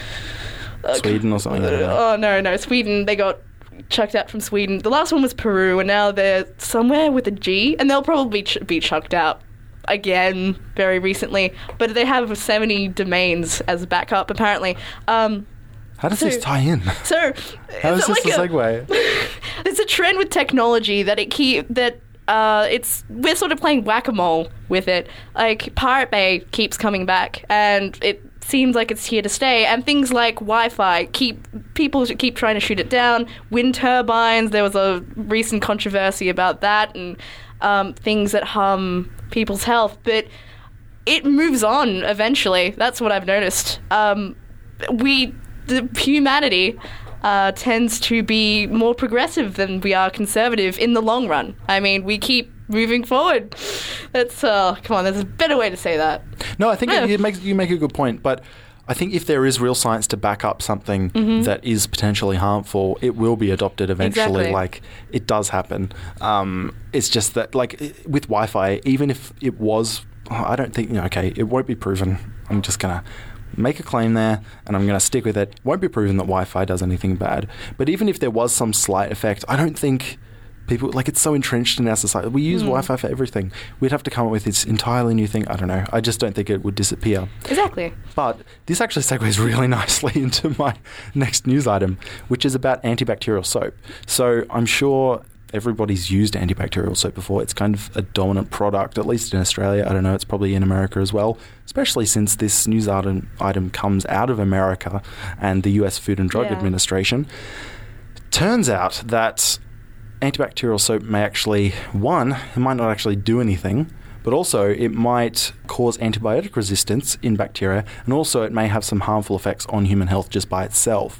uh, Sweden or something like that. Oh no, no, Sweden. They got chucked out from Sweden. The last one was Peru, and now they're somewhere with a G, and they'll probably ch- be chucked out again very recently. But they have seventy domains as a backup, apparently. Um, How does so- this tie in? so How is it's this like a a- segue? There's a trend with technology that it keep that uh, it's we're sort of playing whack-a-mole with it. Like Pirate Bay keeps coming back, and it seems like it's here to stay. And things like Wi-Fi keep people keep trying to shoot it down. Wind turbines. There was a recent controversy about that, and um, things that harm people's health. But it moves on eventually. That's what I've noticed. Um, we, the humanity. Uh, tends to be more progressive than we are conservative in the long run. I mean, we keep moving forward. That's, uh, come on, there's a better way to say that. No, I think Yeah. it, it makes, you make a good point, but I think if there is real science to back up something Mm-hmm. that is potentially harmful, it will be adopted eventually. Exactly. Like, it does happen. Um, it's just that, like, i- with Wi-Fi, even if it was, I don't think, you know, okay, it won't be proven. I'm just going to make a claim there, and I'm going to stick with it. It won't be proven that Wi-Fi does anything bad. But even if there was some slight effect, I don't think people, like, it's so entrenched in our society. We use Mm. Wi-Fi for everything. We'd have to come up with this entirely new thing. I don't know. I just don't think it would disappear. Exactly. But this actually segues really nicely into my next news item, which is about antibacterial soap. So I'm sure everybody's used antibacterial soap before. It's kind of a dominant product, at least in Australia. I don't know, it's probably in America as well, especially since this news item, item comes out of America and the U S Food and Drug Yeah. Administration. Turns out that antibacterial soap may actually, one, it might not actually do anything, but also it might cause antibiotic resistance in bacteria, and also it may have some harmful effects on human health just by itself.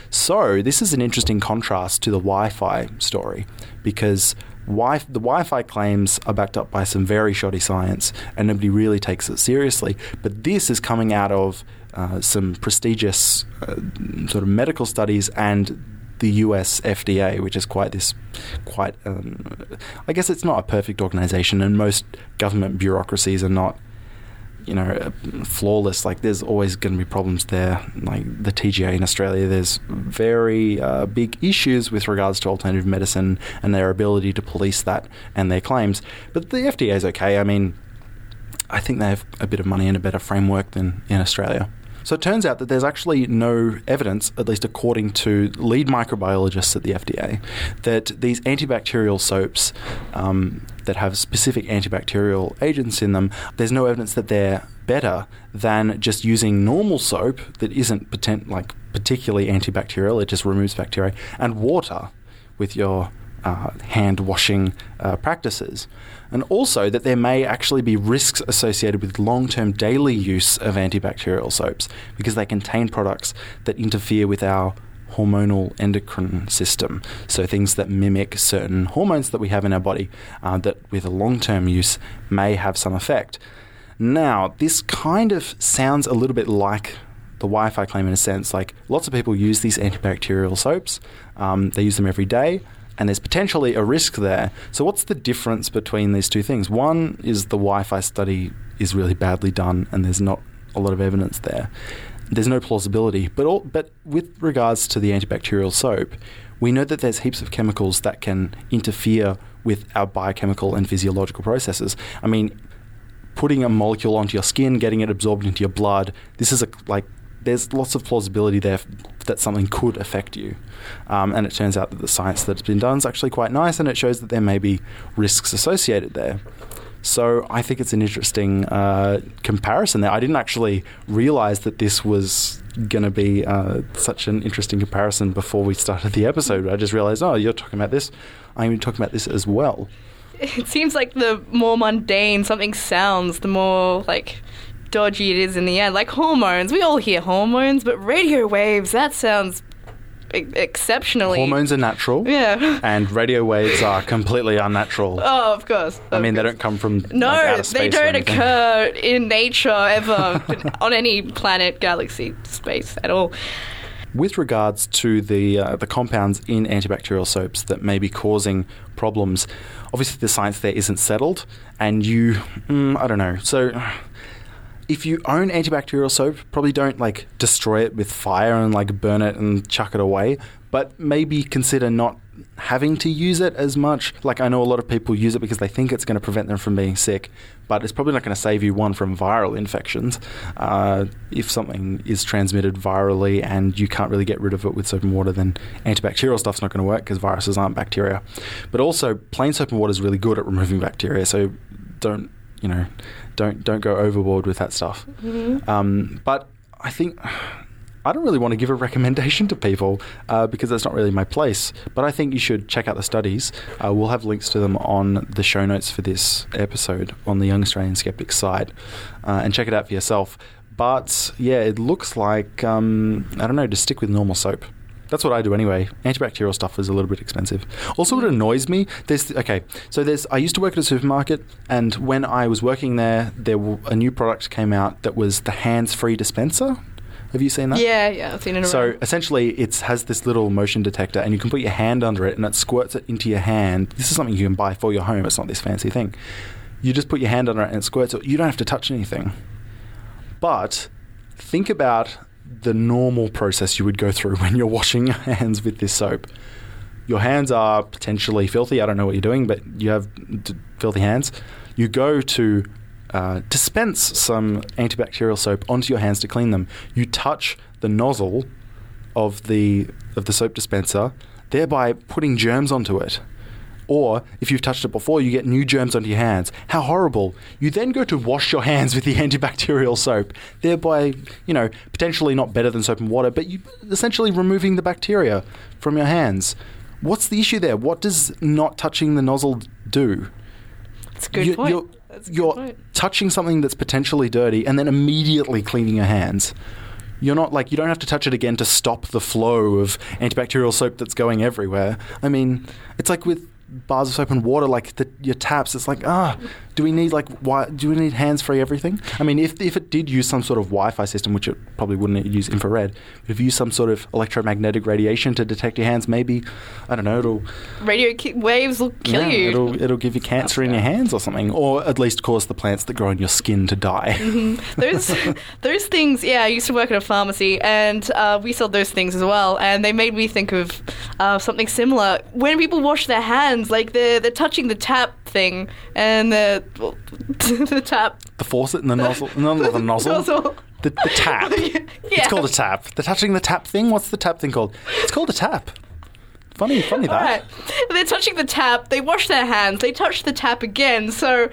So this is an interesting contrast to the Wi-Fi story, because wi- the Wi-Fi claims are backed up by some very shoddy science, and nobody really takes it seriously. But this is coming out of uh, some prestigious uh, sort of medical studies and the U S F D A, which is quite this, quite, um, I guess it's not a perfect organization, and most government bureaucracies are not, you know, flawless. Like, there's always going to be problems there. Like the T G A in Australia, there's very uh, big issues with regards to alternative medicine and their ability to police that and their claims. But the F D A is okay. I mean, I think they have a bit of money and a better framework than in Australia. So it turns out that there's actually no evidence, at least according to lead microbiologists at the F D A, that these antibacterial soaps um, that have specific antibacterial agents in them, there's no evidence that they're better than just using normal soap that isn't potent, like particularly antibacterial, it just removes bacteria, and water with your uh, hand washing uh, practices. And also that there may actually be risks associated with long-term daily use of antibacterial soaps because they contain products that interfere with our hormonal endocrine system. So things that mimic certain hormones that we have in our body uh, that with a long-term use may have some effect. Now, this kind of sounds a little bit like the Wi-Fi claim in a sense. Like, lots of people use these antibacterial soaps. Um, they use them every day. And there's potentially a risk there. So what's the difference between these two things? One is the Wi-Fi study is really badly done and there's not a lot of evidence there. There's no plausibility. But all, but with regards to the antibacterial soap, we know that there's heaps of chemicals that can interfere with our biochemical and physiological processes. I mean, putting a molecule onto your skin, getting it absorbed into your blood, this is a, like, there's lots of plausibility there f- that something could affect you. Um, and it turns out that the science that's been done is actually quite nice, and it shows that there may be risks associated there. So I think it's an interesting uh, comparison there. I didn't actually realize that this was going to be uh, such an interesting comparison before we started the episode. I just realized, oh, you're talking about this. I'm talking about this as well. It seems like the more mundane something sounds, the more, like, dodgy it is in the end. Like hormones. We all hear hormones, but radio waves, that sounds e- exceptionally. Hormones are natural. Yeah. And radio waves are completely unnatural. Oh, of course. I of mean, they course. don't come from No, like, outer they space or don't anything. occur in nature ever on any planet, galaxy, space at all. With regards to the uh, the compounds in antibacterial soaps that may be causing problems, obviously the science there isn't settled, and you, mm, I don't know. So, if you own antibacterial soap, probably don't like destroy it with fire and like burn it and chuck it away, but maybe consider not having to use it as much. Like, I know a lot of people use it because they think it's going to prevent them from being sick, but it's probably not going to save you, one, from viral infections. Uh, if something is transmitted virally and you can't really get rid of it with soap and water, then antibacterial stuff's not going to work because viruses aren't bacteria. But also, plain soap and water is really good at removing bacteria, so don't, you know, don't don't go overboard with that stuff. Mm-hmm. Um, but I think... I don't really want to give a recommendation to people uh, because that's not really my place. But I think you should check out the studies. Uh, we'll have links to them on the show notes for this episode on the Young Australian Skeptics site, uh, and check it out for yourself. But yeah, it looks like, um, I don't know, just stick with normal soap. That's what I do anyway. Antibacterial stuff is a little bit expensive. Also, what annoys me, there's, okay, so there's, I used to work at a supermarket, and when I was working there, there w- a new product came out that was the hands-free dispenser. Have you seen that? Yeah, yeah, I've seen it around. So essentially, it has this little motion detector, and you can put your hand under it, and it squirts it into your hand. This is something you can buy for your home. It's not this fancy thing. You just put your hand under it, and it squirts it. You don't have to touch anything. But think about the normal process you would go through when you're washing your hands with this soap. Your hands are potentially filthy. I don't know what you're doing, but you have d- filthy hands. You go to Uh, dispense some antibacterial soap onto your hands to clean them. You touch the nozzle of the of the soap dispenser, thereby putting germs onto it. Or if you've touched it before, you get new germs onto your hands. How horrible. You then go to wash your hands with the antibacterial soap, thereby, you know, potentially not better than soap and water, but you essentially removing the bacteria from your hands. What's the issue there? What does not touching the nozzle do? That's a good You- point. You're, That's a good you're point. touching something that's potentially dirty and then immediately cleaning your hands. You're not like, you don't have to touch it again to stop the flow of antibacterial soap that's going everywhere. I mean, it's like with bars of soap and water, like the, your taps, it's like, ah, do we need like, why, do we need hands-free everything? I mean, if if it did use some sort of Wi-Fi system, which it probably wouldn't, it'd use infrared, but if you use some sort of electromagnetic radiation to detect your hands, maybe, I don't know, it'll... Radio ki- waves will kill yeah, you. It'll, it'll give you cancer in your hands or something, or at least cause the plants that grow in your skin to die. those those things, yeah, I used to work at a pharmacy, and uh, we sold those things as well, and they made me think of uh, something similar. When people wash their hands, like they're, they're touching the tap thing, and the, well, the tap. The faucet and the nozzle. No, not the nozzle. Nozzle. The, the tap. Yeah. It's called a tap. They're touching the tap thing? What's the tap thing called? It's called a tap. Funny, funny that. All right. They're touching the tap, they wash their hands, they touch the tap again, so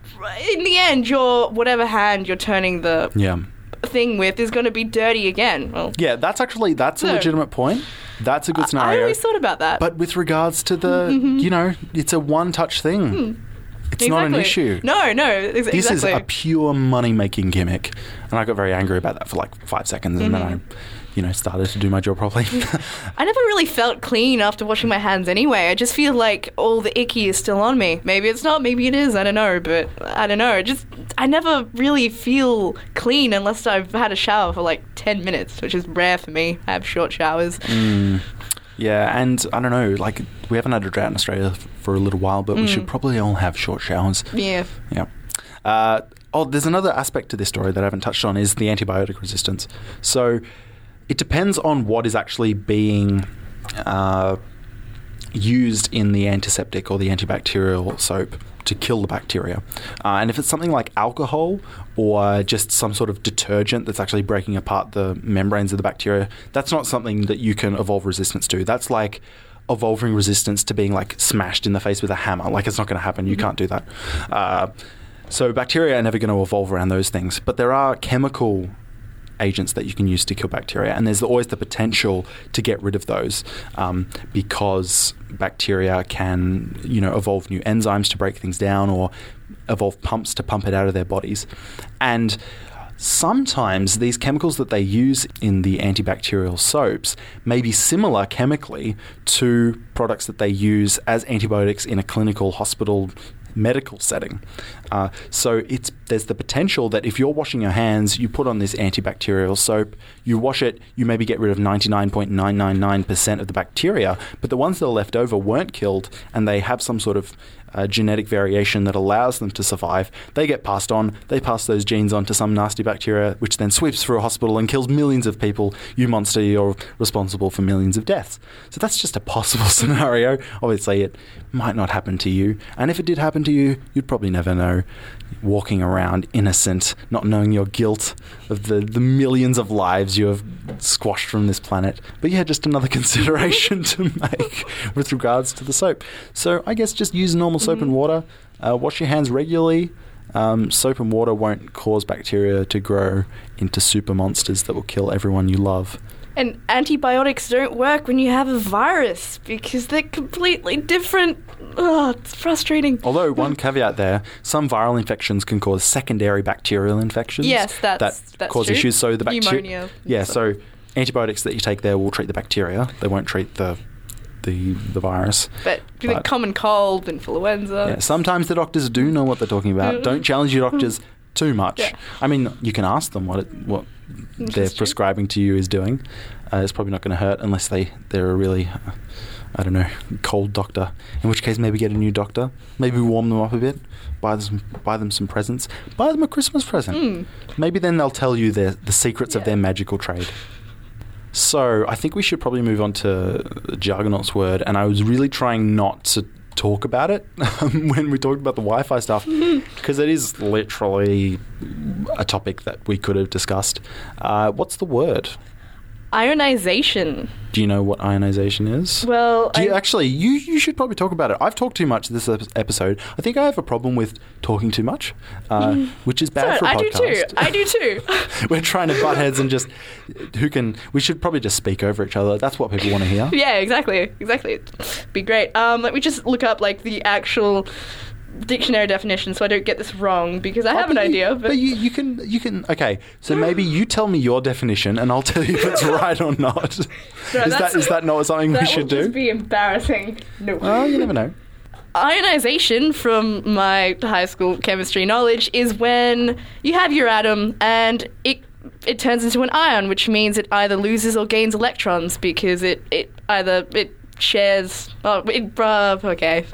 in the end, your whatever hand you're turning the Yeah. thing with is going to be dirty again. Well, Yeah, that's actually, that's a So- legitimate point. That's a good I scenario. always thought about that. But with regards to the, you know, it's a one-touch thing. It's not an Exactly. issue. No, no, ex- This exactly. is a pure money-making gimmick. And I got very angry about that for like five seconds, and then I, you know, started to do my job properly. I never really felt clean after washing my hands anyway. I just feel like all the icky is still on me. Maybe it's not, maybe it is, I don't know, but I don't know. Just I never really feel clean unless I've had a shower for like ten minutes, which is rare for me. I have short showers. Yeah, and I don't know, like, we haven't had a drought in Australia f- for a little while, but we should probably all have short showers. Yeah. Yeah. Uh, oh, there's another aspect to this story that I haven't touched on, is the antibiotic resistance. So it depends on what is actually being uh, used in the antiseptic or the antibacterial soap to kill the bacteria. Uh, and if it's something like alcohol or just some sort of detergent that's actually breaking apart the membranes of the bacteria, that's not something that you can evolve resistance to. That's like evolving resistance to being like smashed in the face with a hammer. Like, it's not going to happen. You can't do that. Uh, so bacteria are never going to evolve around those things. But there are chemical agents that you can use to kill bacteria, and there's always the potential to get rid of those um, because bacteria can, you know, evolve new enzymes to break things down or evolve pumps to pump it out of their bodies. And Sometimes these chemicals that they use in the antibacterial soaps may be similar chemically to products that they use as antibiotics in a clinical hospital medical setting. Uh, so it's there's the potential that if you're washing your hands, you put on this antibacterial soap, you wash it, you maybe get rid of ninety-nine point nine nine nine percent of the bacteria, but the ones that are left over weren't killed and they have some sort of uh, genetic variation that allows them to survive. They get passed on, they pass those genes on to some nasty bacteria, which then sweeps through a hospital and kills millions of people. You monster, you're responsible for millions of deaths. So that's just a possible scenario. Obviously, it might not happen to you. And if it did happen to you, you'd probably never know. Walking around innocent, not knowing your guilt of the, the millions of lives you have squashed from this planet. But yeah, just another consideration to make with regards to the soap. So I guess just use normal soap mm-hmm. and water. Uh, wash your hands regularly. Um, soap and water won't cause bacteria to grow into super monsters that will kill everyone you love. And antibiotics don't work when you have a virus because they're completely different. Oh, it's frustrating. Although, one caveat there, some viral infections can cause secondary bacterial infections. Yes, that's, that that's cause true. issues. So the bacteria, Pneumonia. yeah. So antibiotics that you take there will treat the bacteria. They won't treat the the the virus. But, but common cold, influenza. Yeah, sometimes the doctors do know what they're talking about. Don't challenge your doctors too much. Yeah. I mean, you can ask them what it, what they're prescribing to you is doing. Uh, it's probably not going to hurt unless they, they're a really, uh, I don't know, cold doctor. In which case, maybe get a new doctor. Maybe warm them up a bit. Buy them some, buy them some presents. Buy them a Christmas present. Mm. Maybe then they'll tell you their, the secrets Yeah. of their magical trade. So I think we should probably move on to Jargonaut's word. And I was really trying not to talk about it when we talked about the Wi-Fi stuff, because it is literally a topic that we could have discussed. Uh, what's the word? Ionization. Do you know what ionization is? Well, Do you I, actually, you, you should probably talk about it. I've talked too much this ep- episode. I think I have a problem with talking too much, uh, mm. which is bad so, for a I podcast. do too. I do too. We're trying to butt heads and just who can. We should probably just speak over each other. That's what people want to hear. Yeah, exactly, exactly. Be great. Um, let me just look up like the actual dictionary definition so I don't get this wrong because I Oh, have an but you- idea. But, But you, you can you can okay. So maybe you tell me your definition and I'll tell you if it's right or not. No, is that that's- is that not something that we should will just do? be embarrassing. No. Well, you never know. Ionization, from my high school chemistry knowledge, is when you have your atom and it it turns into an ion, which means it either loses or gains electrons because it, it either it shares. Oh, it, uh, okay.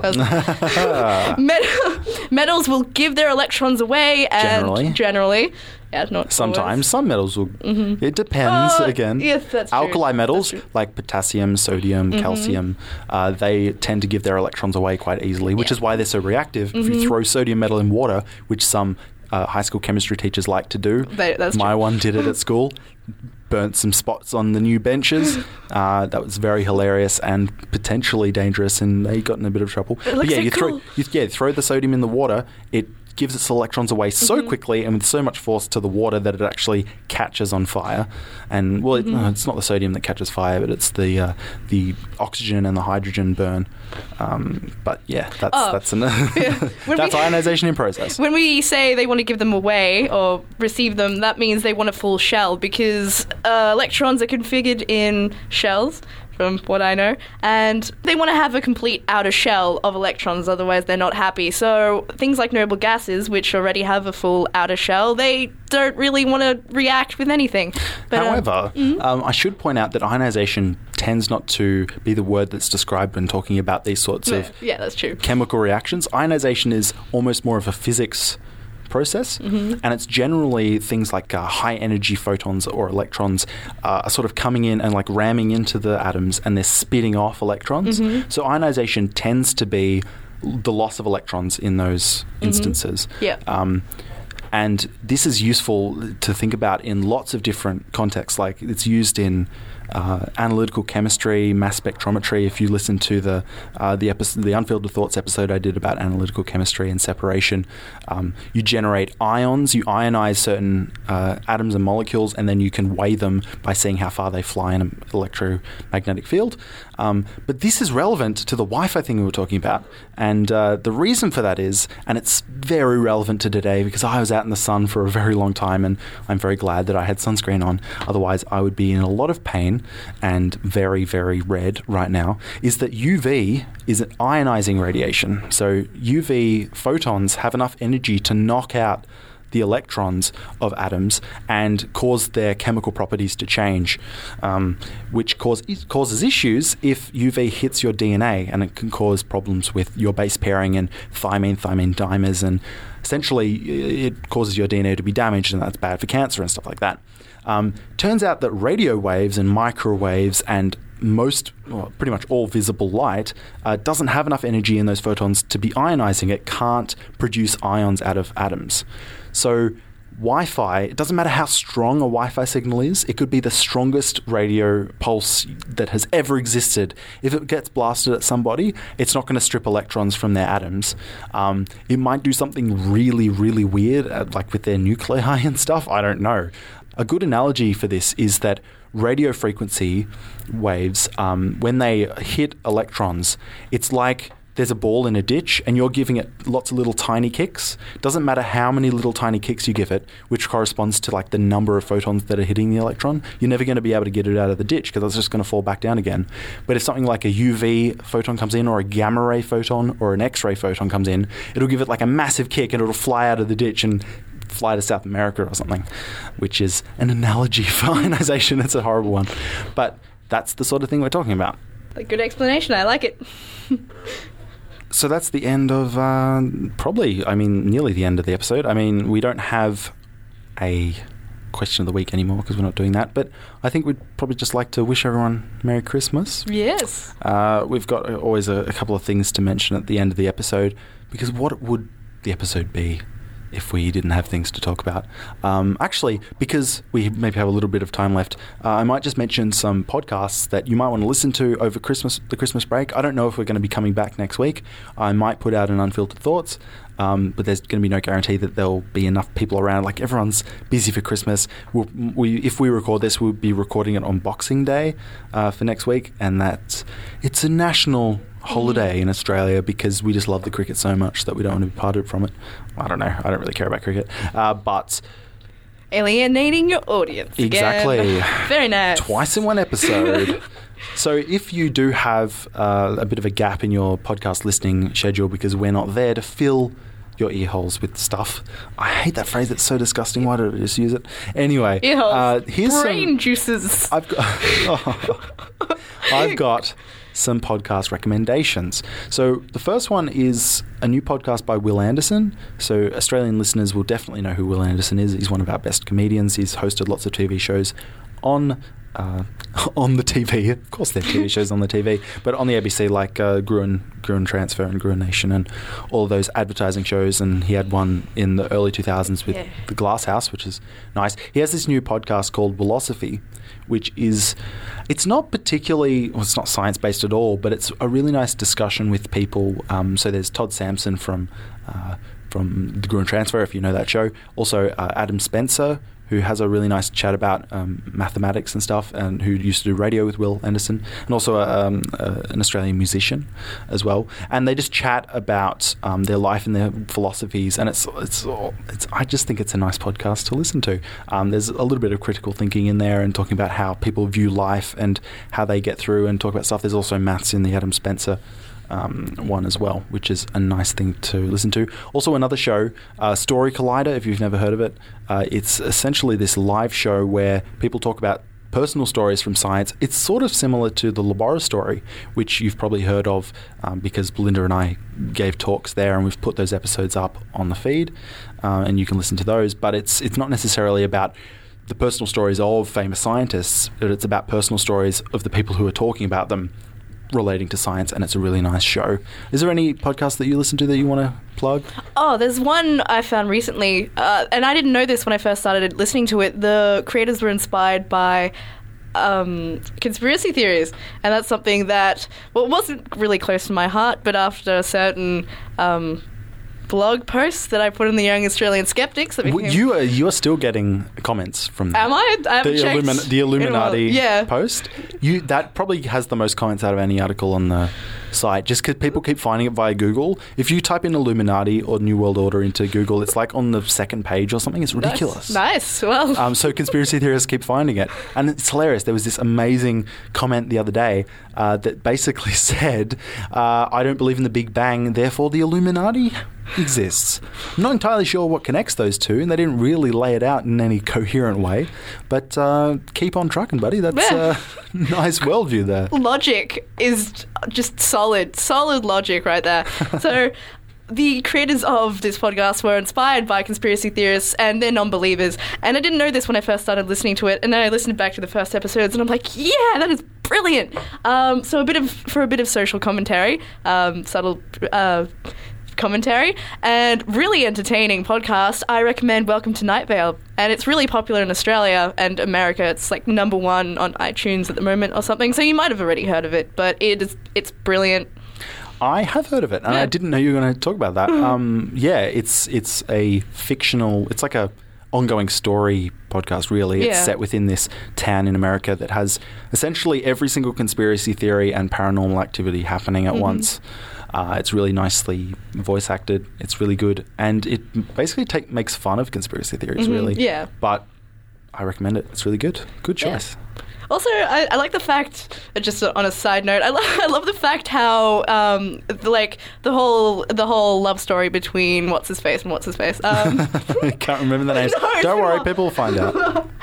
Metal, metals will give their electrons away, and Generally. generally, yeah, not Sometimes always. some metals will. Mm-hmm. It depends. Uh, again, yes, that's true. alkali metals That's true. like potassium, sodium, Mm-hmm. calcium, uh, they tend to give their electrons away quite easily, which Yeah. is why they're so reactive. If Mm-hmm. you throw sodium metal in water, which some uh, high school chemistry teachers like to do, They- that's my true. one did it at school. Burnt some spots on the new benches. Uh, that was very hilarious and potentially dangerous, and they got in a bit of trouble. It But looks yeah, so you throw cool. you, yeah throw the sodium in the water. It gives its electrons away so Mm-hmm. quickly and with so much force to the water that it actually catches on fire. And well, it, Mm-hmm. no, it's not the sodium that catches fire, but it's the uh, the oxygen and the hydrogen burn. Um, but yeah, that's Oh. that's an When that's we- ionization in process. When we say they want to give them away or receive them, that means they want a full shell because uh, electrons are configured in shells, from what I know, and they want to have a complete outer shell of electrons, otherwise they're not happy. So things like noble gases, which already have a full outer shell, they don't really want to react with anything. But, um, However, um, I should point out that ionization tends not to be the word that's described when talking about these sorts yeah, of yeah, that's true. chemical reactions. Ionization is almost more of a physics process, Mm-hmm. and it's generally things like uh, high energy photons or electrons uh, are sort of coming in and like ramming into the atoms, and they're spitting off electrons. Mm-hmm. So ionization tends to be the loss of electrons in those instances. Yeah. Um, and this is useful to think about in lots of different contexts. Like it's used in uh, analytical chemistry, mass spectrometry. If you listen to the uh, the episode, the Unfiltered Thoughts episode I did about analytical chemistry and separation, um, you generate ions, you ionize certain uh, atoms and molecules, and then you can weigh them by seeing how far they fly in an electromagnetic field. Um, but this is relevant to the Wi-Fi thing we were talking about, and uh, the reason for that is, and it's very relevant to today because I was out in the sun for a very long time, and I'm very glad that I had sunscreen on. Otherwise, I would be in a lot of pain and very, very red right now. Is that U V is an ionizing radiation. So U V photons have enough energy to knock out the electrons of atoms and cause their chemical properties to change, um, which cause, causes issues if U V hits your D N A, and it can cause problems with your base pairing and thymine, thymine dimers, and essentially it causes your D N A to be damaged, and that's bad for cancer and stuff like that. Um, turns out that radio waves and microwaves and most, well, pretty much all visible light uh, doesn't have enough energy in those photons to be ionizing. It can't produce ions out of atoms. So Wi-Fi, it doesn't matter how strong a Wi-Fi signal is, it could be the strongest radio pulse that has ever existed. If it gets blasted at somebody, it's not going to strip electrons from their atoms. Um, it might do something really, really weird, uh, like with their nuclei and stuff. I don't know. A good analogy for this is that radio frequency waves, um, when they hit electrons, it's like there's a ball in a ditch and you're giving it lots of little tiny kicks. Doesn't matter how many little tiny kicks you give it, which corresponds to like the number of photons that are hitting the electron. You're never going to be able to get it out of the ditch because it's just going to fall back down again. But if something like a U V photon comes in, or a gamma ray photon, or an X-ray photon comes in, it'll give it like a massive kick and it'll fly out of the ditch and fly to South America or something, which is an analogy for ionization. It's a horrible one. But that's the sort of thing we're talking about. A good explanation. I like it. So that's the end of, uh, probably, I mean, nearly the end of the episode. I mean, we don't have a question of the week anymore because we're not doing that. But I think we'd probably just like to wish everyone Merry Christmas. Yes. Uh, we've got always a, a couple of things to mention at the end of the episode, because what would the episode be if we didn't have things to talk about? Um, actually, because we maybe have a little bit of time left, uh, I might just mention some podcasts that you might want to listen to over Christmas, the Christmas break. I don't know if we're going to be coming back next week. I might put out an Unfiltered Thoughts, um, but there's going to be no guarantee that there'll be enough people around. Like, everyone's busy for Christmas. We'll, we, if we record this, we'll be recording it on Boxing Day uh, for next week, and that's it's a national holiday in Australia because we just love the cricket so much that we don't want to be parted from it. I don't know. I don't really care about cricket. Uh, but alienating your audience exactly. Again. Very nice. Twice in one episode. So if you do have uh, a bit of a gap in your podcast listening schedule because we're not there to fill your ear holes with stuff. I hate that phrase. It's so disgusting. Why did I just use it? Anyway. Ear holes. Uh, here's Brain some, juices. I've got, oh, I've got some podcast recommendations. So the first one is a new podcast by Will Anderson. So Australian listeners will definitely know who Will Anderson is. He's one of our best comedians. He's hosted lots of T V shows on uh, on the T V. Of course, there are T V shows on the T V, but on the A B C, like uh, Gruen, Gruen Transfer and Gruen Nation and all of those advertising shows. And he had one in the early two thousands with yeah. The Glass House, which is nice. He has this new podcast called Willosophy, which is, it's not particularly, well, it's not science-based at all, but it's a really nice discussion with people. Um, so there's Todd Sampson from uh, from the Gruen Transfer, if you know that show. Also, uh, Adam Spencer, who has a really nice chat about um, mathematics and stuff, and who used to do radio with Will Anderson, and also um, uh, an Australian musician as well. And they just chat about um, their life and their philosophies, and it's it's it's. I just think it's a nice podcast to listen to. Um, there's a little bit of critical thinking in there, and talking about how people view life and how they get through, and talk about stuff. There's also maths in the Adam Spencer Um, one as well, which is a nice thing to listen to. Also, another show, uh, Story Collider, if you've never heard of it. Uh, it's essentially this live show where people talk about personal stories from science. It's sort of similar to the Laboratory, which you've probably heard of um, because Belinda and I gave talks there, and we've put those episodes up on the feed, uh, and you can listen to those. But it's it's not necessarily about the personal stories of famous scientists, but it's about personal stories of the people who are talking about them relating to science, and it's a really nice show. Is there any podcast that you listen to that you want to plug? Oh, there's one I found recently, uh, and I didn't know this when I first started listening to it. The creators were inspired by um, conspiracy theories, and that's something that well, it wasn't really close to my heart. But after a certain um, blog post that I put in the Young Australian Skeptics, that W- became, You are you are still getting comments from that. am I? I haven't the, checked Illumin- the in a while. Illuminati Yeah. post? You that probably has the most comments out of any article on the site, just because people keep finding it via Google. If you type in Illuminati or New World Order into Google, it's like on the second page or something. It's ridiculous. Nice. Well, Um, so conspiracy theorists keep finding it, and it's hilarious. There was this amazing comment the other day uh, that basically said, uh, "I don't believe in the Big Bang, therefore the Illuminati exists." I'm not entirely sure what connects those two, and they didn't really lay it out in any coherent way. But uh, keep on trucking, buddy. That's a Yeah. uh, nice worldview there. logic is just solid, solid logic right there. So the creators of this podcast were inspired by conspiracy theorists and they're non-believers. And I didn't know this when I first started listening to it. And then I listened back to the first episodes and I'm like, yeah, that is brilliant. Um, so a bit of for a bit of social commentary, um, subtle uh, commentary, and really entertaining podcast, I recommend Welcome to Night Vale. And it's really popular in Australia and America. It's like number one on iTunes at the moment or something. So you might have already heard of it, but it is it's brilliant. I have heard of it, and Yeah. I didn't know you were going to talk about that. Um, yeah, it's it's a fictional. It's like a ongoing story podcast. Really, it's Yeah. set within this town in America that has essentially every single conspiracy theory and paranormal activity happening at Mm-hmm. once. Uh, it's really nicely voice acted. It's really good, and it basically take, makes fun of conspiracy theories. Mhm, Really, yeah. But I recommend it. It's really good. Good Yeah. choice. Also, I, I like the fact, uh, just on a side note, I, lo- I love the fact how, um, the, like, the whole the whole love story between What's-His-Face and What's-His-Face. Um, I can't remember the names. No, it's Don't been a worry, while. people will find out.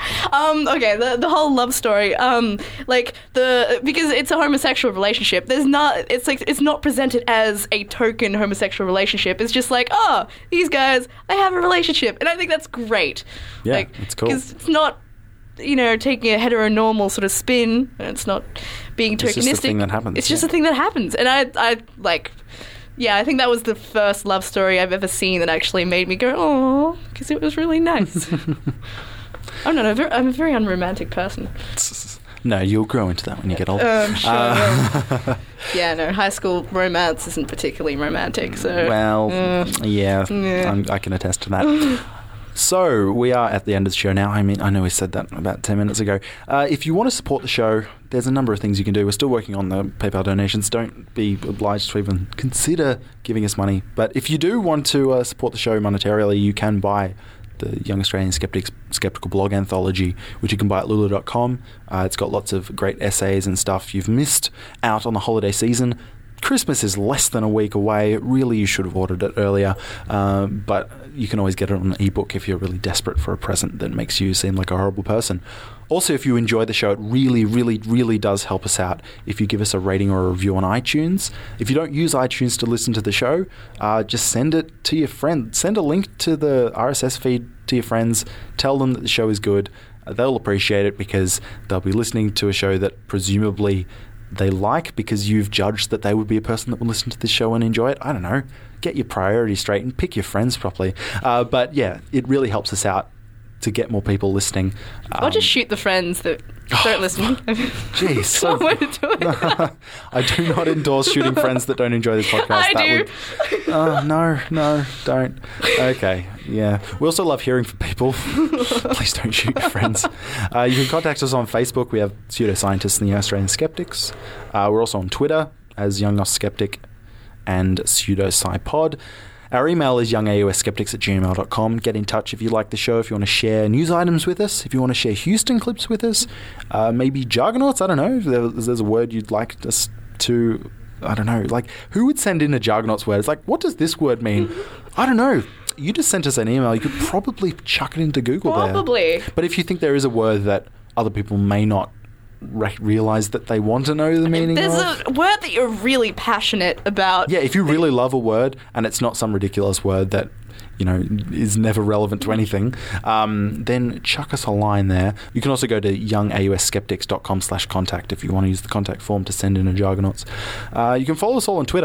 um, okay, the, the whole love story, um, like, the because it's a homosexual relationship, there's not, it's like, it's not presented as a token homosexual relationship. It's just like, oh, these guys, they have a relationship. And I think that's great. Yeah, like, it's cool. Because it's not, you know, taking a heteronormal sort of spin, and it's not being tokenistic. It's just a thing that happens, It's just yeah. a thing that happens. And I, I, like, yeah, I think that was the first love story I've ever seen that actually made me go, oh, because it was really nice. I don't know, I'm a very- I'm a very unromantic person. No, you'll grow into that when you get older. Um, sure. Uh, Yeah, no, high school romance isn't particularly romantic, so... well, uh, yeah, yeah. I'm, I can attest to that. So, we are at the end of the show now. I mean, I know we said that about ten minutes ago. Uh, if you want to support the show, there's a number of things you can do. We're still working on the PayPal donations. Don't be obliged to even consider giving us money. But if you do want to uh, support the show monetarily, you can buy the Young Australian Skeptics Skeptical Blog Anthology, which you can buy at lulu dot com. Uh, it's got lots of great essays and stuff you've missed out on the holiday season. Christmas is less than a week away. Really, you should have ordered it earlier. Uh, but you can always get it on an ebook if you're really desperate for a present that makes you seem like a horrible person. Also, if you enjoy the show, it really, really, really does help us out if you give us a rating or a review on iTunes. If you don't use iTunes to listen to the show, uh, just send it to your friend. Send a link to the R S S feed to your friends. Tell them that the show is good. Uh, they'll appreciate it because they'll be listening to a show that presumably they like because you've judged that they would be a person that would listen to this show and enjoy it. I don't know. Get your priorities straight and pick your friends properly. Uh, but yeah, it really helps us out to get more people listening. Um, Or just shoot the friends that don't listen. Jeez, so, One way to do it. I do not endorse shooting friends that don't enjoy this podcast. I that do. Would, oh, no, no, don't. Okay, yeah. We also love hearing from people. Please don't shoot your friends. Uh, you can contact us on Facebook. We have Pseudoscientists and the Australian Skeptics. Uh, we're also on Twitter as Young Aus Skeptic and PseudosciPod. Our email is young a u s skeptics at gmail dot com. Get in touch if you like the show, if you want to share news items with us, if you want to share Houston clips with us, uh, maybe Jargonauts, I don't know. If there's, there's a word you'd like us to, I don't know, like, who would send in a Jargonauts word? It's like, what does this word mean? I don't know. You just sent us an email. You could probably chuck it into Google there. Probably. But if you think there is a word that other people may not re- realize that they want to know the meaning There's of. a word that you're really passionate about. Yeah, if you really love a word and it's not some ridiculous word that, you know, is never relevant to anything, um, then chuck us a line there. You can also go to young a u s skeptics dot com slash contact if you want to use the contact form to send in a Jargonauts. Uh, you can follow us all on Twitter.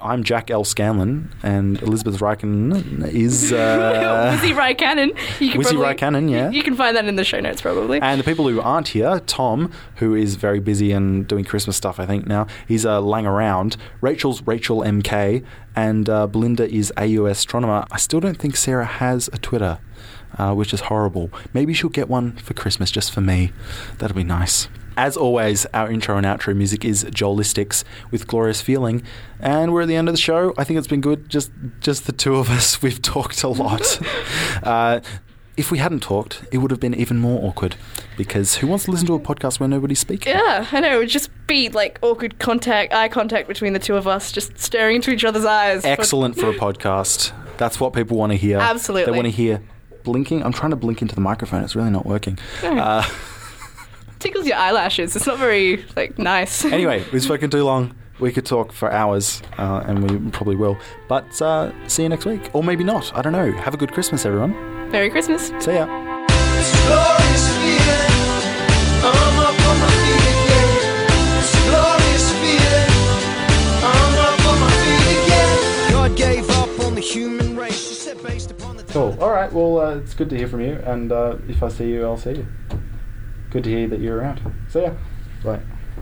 I'm Jack L. Scanlon, and Elizabeth Ryken is... Uh, Wizzy Rycanen. You can Wizzy probably- Rycanen, yeah. You, you can find that in the show notes, probably. And the people who aren't here, Tom, who is very busy and doing Christmas stuff, I think, now. He's uh, lang around. Rachel's Rachel M K. And uh, Belinda is A U Astronomer. I still don't think Sarah has a Twitter, uh, which is horrible. Maybe she'll get one for Christmas just for me. That'll be nice. As always, our intro and outro music is Joelistics with Glorious Feeling. And we're at the end of the show. I think it's been good. Just just the two of us. We've talked a lot. uh, if we hadn't talked, it would have been even more awkward. Because who wants to listen to a podcast where nobody's speaking? Yeah, I know. It would just be like awkward contact, eye contact between the two of us, just staring into each other's eyes. Excellent for a podcast. That's what people want to hear. Absolutely. They want to hear blinking. I'm trying to blink into the microphone. It's really not working. Uh, Tickles your eyelashes. It's not very, like, nice. Anyway, we've spoken too long. We could talk for hours, uh, and we probably will. But uh, see you next week. Or maybe not. I don't know. Have a good Christmas, everyone. Merry Christmas. See ya. It's a glorious feeling. I'm up on my feet again. It's a glorious feeling. I'm up on my feet again. God gave up on the human race. She said based upon the... Cool. All right. Well, uh, it's good to hear from you. And uh, if I see you, I'll see you. Good to hear that you're around. See ya. Bye.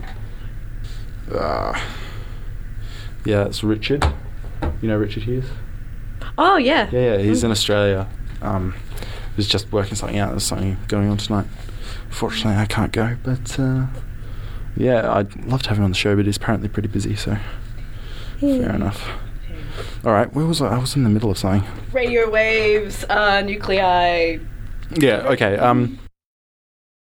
Uh, yeah, it's Richard. You know Richard Hughes? Oh, yeah. Yeah, yeah, he's in Australia. Um, he was just working something out. There's something going on tonight. Fortunately, I can't go, but uh, yeah, I'd love to have him on the show, but he's apparently pretty busy, so fair enough. All right, where was I? I was in the middle of something. Radio waves, uh, nuclei. Yeah, okay. Um,